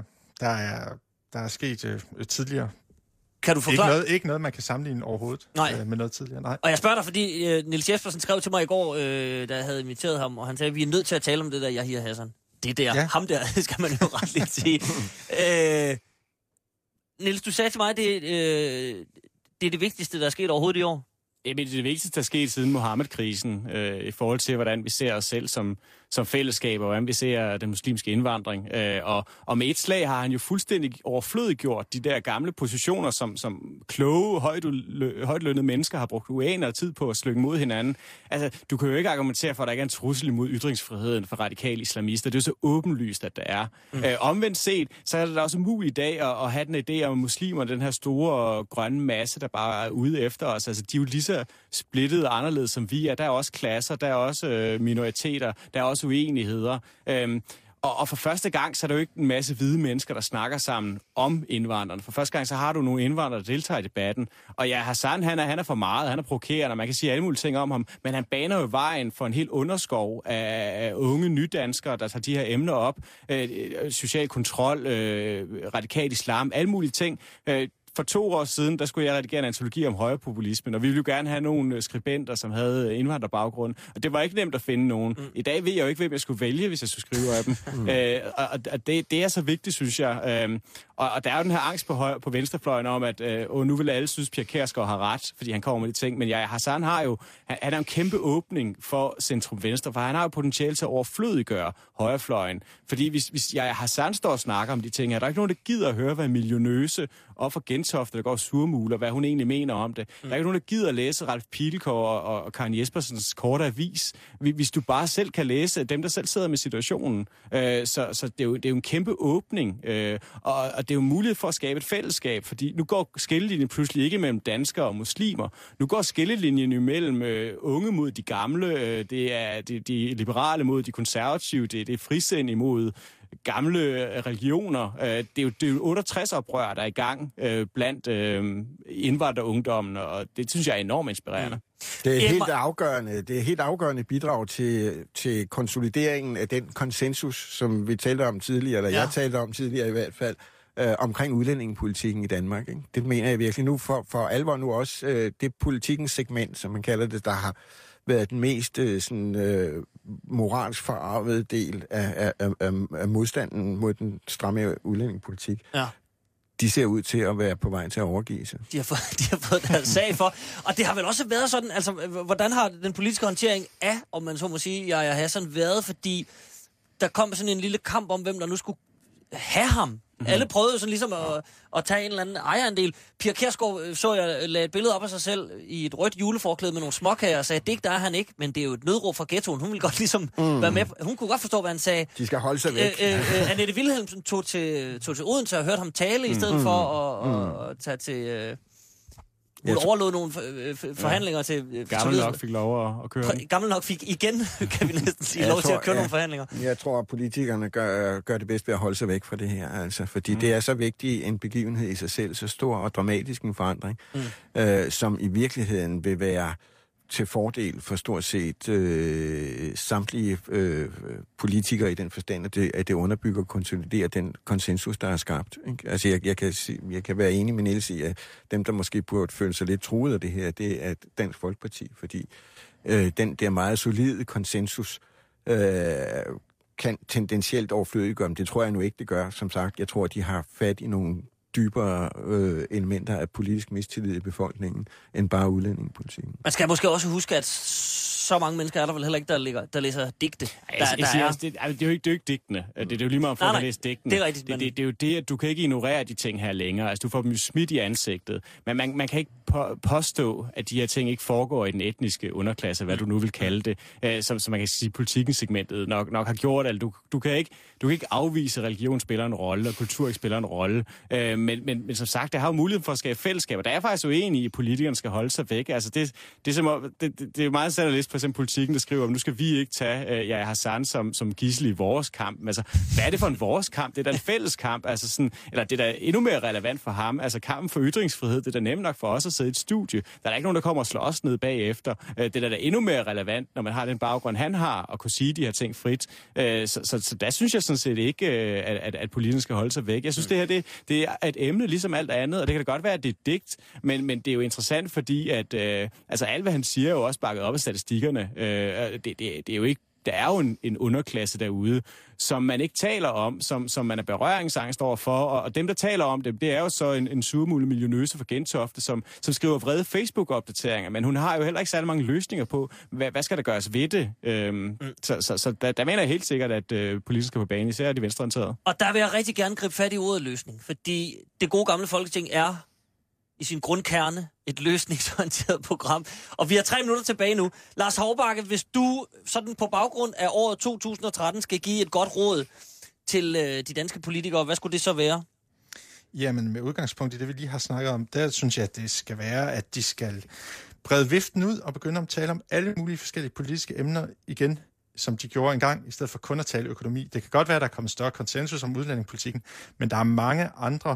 der er sket tidligere. Kan du forklare? Ikke noget, man kan sammenligne overhovedet med noget tidligere. Nej. Og jeg spørger dig, fordi Niels Jespersen skrev til mig i går, da jeg havde inviteret ham, og han sagde, at vi er nødt til at tale om det der Yahya Hassan. Det der, ja. Ham der, skal man jo ret lidt sige. Niels, du sagde til mig, det er det vigtigste, der er sket overhovedet i år. Det er det vigtigste, der er sket siden Mohammed-krisen, i forhold til, hvordan vi ser os selv som fællesskab, og hvordan vi ser den muslimske indvandring. Og med et slag har han jo fuldstændig overflødiggjort de der gamle positioner, som kloge, højtlønnede mennesker har brugt uaner af tid på at slynge mod hinanden. Altså, du kan jo ikke argumentere for, at der ikke er en trussel imod ytringsfriheden for radikale islamister. Det er jo så åbenlyst, at der er. Omvendt set, så er det da også muligt i dag at have den idé om muslimer, den her store grønne masse, der bare er ude efter os. Altså, de er jo lige så splittet og anderledes, som vi er. Der er også klasser, der er også minoriteter, der er også uenigheder. Og for første gang, så er der jo ikke en masse hvide mennesker, der snakker sammen om indvandrerne. For første gang, så har du nogle indvandrere, der deltager i debatten. Og ja, Hassan, han er for meget, han er provokerende, man kan sige alle mulige ting om ham, men han baner jo vejen for en hel underskov af unge nydanskere, der tager de her emner op. Social kontrol, radikal islam, alle mulige ting. For 2 år siden, der skulle jeg redigere en antologi om højrepopulismen, og vi ville jo gerne have nogle skribenter, som havde indvandrerbaggrund, og det var ikke nemt at finde nogen. I dag ved jeg jo ikke, hvem jeg skulle vælge, hvis jeg skulle skrive af dem. Og det er så vigtigt, synes jeg. Og der er jo den her angst på venstrefløjen om, at nu vil alle synes, Pia Kjærsgaard har ret, fordi han kommer med de ting. Men Hassan har jo han er en kæmpe åbning for centrum-venstre, for han har jo potentiale til at overflødiggøre højrefløjen. Fordi hvis Hassan står og snakker om de ting her, der er ikke nogen, der gider at høre, hvad millionøse og for Gentofte, der går surmuler, hvad hun egentlig mener om det. Der er ikke nogen, der gider at læse Ralf Pilgaard og Karen Jespersens korte avis, hvis du bare selv kan læse dem, der selv sidder med situationen. Så det er jo en kæmpe åbning, og det er jo mulighed for at skabe et fællesskab, fordi nu går skillelinjen pludselig ikke mellem danskere og muslimer. Nu går skillelinjen imellem unge mod de gamle, det er de liberale mod de konservative, det er frisind imod gamle religioner. Det er jo 68-oprør, der er i gang blandt indvandrerungdommen, og det synes jeg er enormt inspirerende. Det er helt afgørende bidrag til konsolideringen af den konsensus, som vi talte om tidligere, eller jeg talte om tidligere i hvert fald, omkring udlændingepolitikken i Danmark. Ikke? Det mener jeg virkelig nu for alvor nu også. Det politikens segment, som man kalder det, der har været den mest moralsk forarvede del af modstanden mod den stramme udlændingepolitik. Ja. De ser ud til at være på vej til at overgive sig. De har fået deres sag for. Og det har vel også været sådan, altså, hvordan har den politiske håndtering af, om man så må sige, Yahya Hassan været, fordi der kom sådan en lille kamp om, hvem der nu skulle have ham. Alle prøvede sådan ligesom at tage en eller anden ejerandel. Pia Kjærsgaard, så jeg, lagde et billede op af sig selv i et rødt juleforklæde med nogle småkager og sagde, det der er han ikke, men det er jo et nødråb fra ghettoen. Hun ville godt ligesom være med. Hun kunne godt forstå, hvad han sagade. De skal holde sig væk. Annette Wilhelmsen tog til Odense og hørte ham tale, i stedet for at tage til... Hun overlod nogle forhandlinger til... Gammel nok fik lov at køre. Gammel nok fik igen, kan vi næsten sige, lov til at køre nogle forhandlinger. Jeg tror, at politikerne gør det bedst ved at holde sig væk fra det her, altså, fordi det er så vigtig en begivenhed i sig selv, så stor og dramatisk en forandring, som i virkeligheden vil være til fordel for stort set samtlige politikere i den forstand, at det underbygger og konsoliderer den konsensus, der er skabt. Ikke? Altså jeg kan være enig med Niels i, at dem, der måske burde føle sig lidt truet af det her, det er Dansk Folkeparti, fordi den der meget solide konsensus kan tendentielt overflødiggøre, men det tror jeg nu ikke, det gør. Som sagt, jeg tror, at de har fat i nogle dybere elementer af politisk mistillid i befolkningen, end bare udlændingepolitikken. Man skal måske også huske, at så mange mennesker er der vel heller ikke, der læser digte. Det er jo ikke digtene. Det er jo lige meget for at læse digtene. Det er rigtigt. Det er jo det, at du kan ikke ignorere de ting her længere. Altså, du får dem smidt i ansigtet. Men man kan ikke påstå, at de her ting ikke foregår i den etniske underklasse, hvad du nu vil kalde det, som man kan sige, politikken segmentet nok har gjort. Altså, du kan ikke afvise, at religion spiller en rolle, og kultur ikke spiller en rolle. Men som sagt, der har jo mulighed for at skabe fællesskaber. Der er faktisk uenig i, at politikerne skal holde sig væk. Altså, det er jo meget sandt at læse, for eksempel Politikken, der skriver, at nu skal vi ikke tage Yahya Hassan som gidsel i vores kamp. Altså, hvad er det for en vores kamp? Det er da en fælles kamp. Altså sådan, eller det er da endnu mere relevant for ham. Altså, kampen for ytringsfrihed, det er da nemt nok for os at sidde i et studie. Der er ikke nogen, der kommer og slår os ned bagefter. Det er da endnu mere relevant, når man har den baggrund, han har, og kunne sige de her ting frit. Så der synes jeg sådan set ikke, at politikerne skal holde sig væk. Jeg synes, det er et emne, ligesom alt andet, og det kan da godt være, at det er digt, men det er jo interessant, fordi at alt, hvad han siger, er jo også bakket op af statistikkerne. Det er jo ikke, der er jo en underklasse derude, som man ikke taler om, som man er berøringsangst overfor, og dem, der taler om det er jo så en surmule millionøse fra Gentofte, som skriver vrede Facebook-opdateringer, men hun har jo heller ikke særlig mange løsninger på, hvad skal der gøres ved det. Så der mener jeg helt sikkert, at politikere skal på banen, især de venstreorienterede. Og der vil jeg rigtig gerne gribe fat i ordet løsning, fordi det gode gamle Folketing er i sin grundkerne et løsningsorienteret program. Og vi har 3 minutter tilbage nu. Lars Hovbakke, hvis du sådan på baggrund af året 2013 skal give et godt råd til de danske politikere, hvad skulle det så være? Jamen, med udgangspunkt i det, vi lige har snakket om, der synes jeg, at det skal være, at de skal brede viften ud og begynde at tale om alle mulige forskellige politiske emner igen, som de gjorde engang, i stedet for kun at tale økonomi. Det kan godt være, at der er kommet større konsensus om udlændingepolitikken, men der er mange andre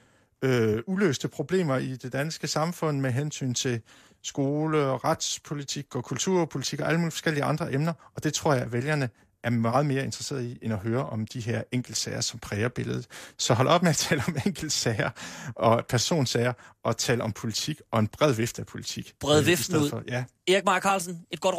uløste problemer i det danske samfund med hensyn til skole og retspolitik og kulturpolitik og alle mulige forskellige andre emner, og det tror jeg, at vælgerne er meget mere interesseret i, end at høre om de her enkeltsager, som præger billedet. Så hold op med at tale om enkeltsager og personsager, og tale om politik og en bred vifte af politik. Bred viften ud. Ja. Erik Meier Carlsen, et godt råd?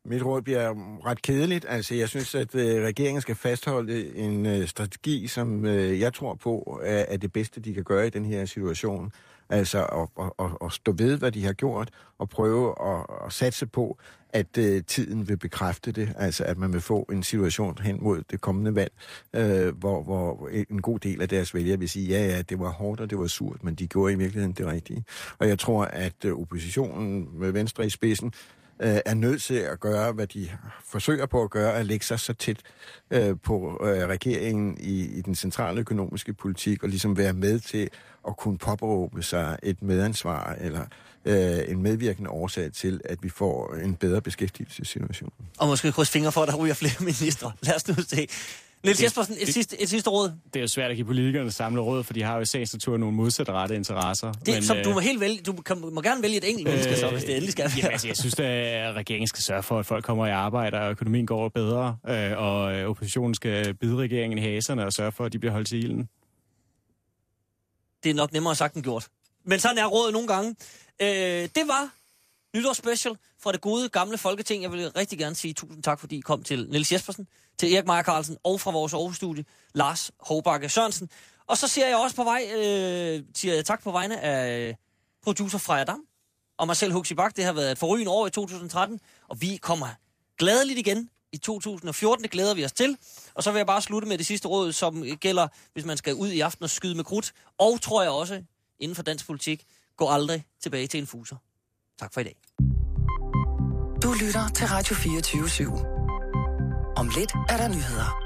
Mit råd bliver ret kedeligt. Altså, jeg synes, at regeringen skal fastholde en strategi, som jeg tror på er det bedste, de kan gøre i den her situation. Altså at stå ved, hvad de har gjort, og prøve at satse på, at tiden vil bekræfte det. Altså, at man vil få en situation hen mod det kommende valg, hvor en god del af deres vælgere vil sige, ja, det var hårdt og det var surt, men de gjorde i virkeligheden det rigtige. Og jeg tror, at oppositionen med Venstre i spidsen er nødt til at gøre, hvad de forsøger på at gøre, at lægge sig så tæt på regeringen i den centrale økonomiske politik, og ligesom være med til at kunne påberåbe sig et medansvar, eller en medvirkende årsag til, at vi får en bedre beskæftigelsessituation. Og måske krydse fingre for, at der ryger flere ministre. Lad os nu se. Niels Jespersen, et sidste råd. Det er jo svært at give politikerne samlet råd, for de har jo i sagens natur nogle modsatrettede interesser. Du må helt vælge. Du må gerne vælge et enkelt menneske, så, hvis det endelig skal være. Ja, altså, jeg synes, at regeringen skal sørge for, at folk kommer i arbejde, og økonomien går bedre, og oppositionen skal bide regeringen i haserne og sørge for, at de bliver holdt til ilden. Det er nok nemmere sagt end gjort. Men sådan er rådet nogle gange. Det var nytårsspecial fra det gode gamle Folketing. Jeg vil rigtig gerne sige tusind tak, fordi I kom til Niels Jespersen, til Erik Meier Carlsen og fra vores Aarhus-studie, Lars Hovbakke Sørensen. Og så siger jeg også på vej, siger jeg tak på vegne af producer Freja Dam og mig selv, Huxi Bak. Det har været et forrygende år i 2013, og vi kommer gladeligt igen i 2014. Det glæder vi os til. Og så vil jeg bare slutte med det sidste råd, som gælder, hvis man skal ud i aften og skyde med krudt. Og tror jeg også, inden for dansk politik, gå aldrig tilbage til en fuser. Tak for i dag. Du lytter til Radio 24/7. Om lidt er der nyheder.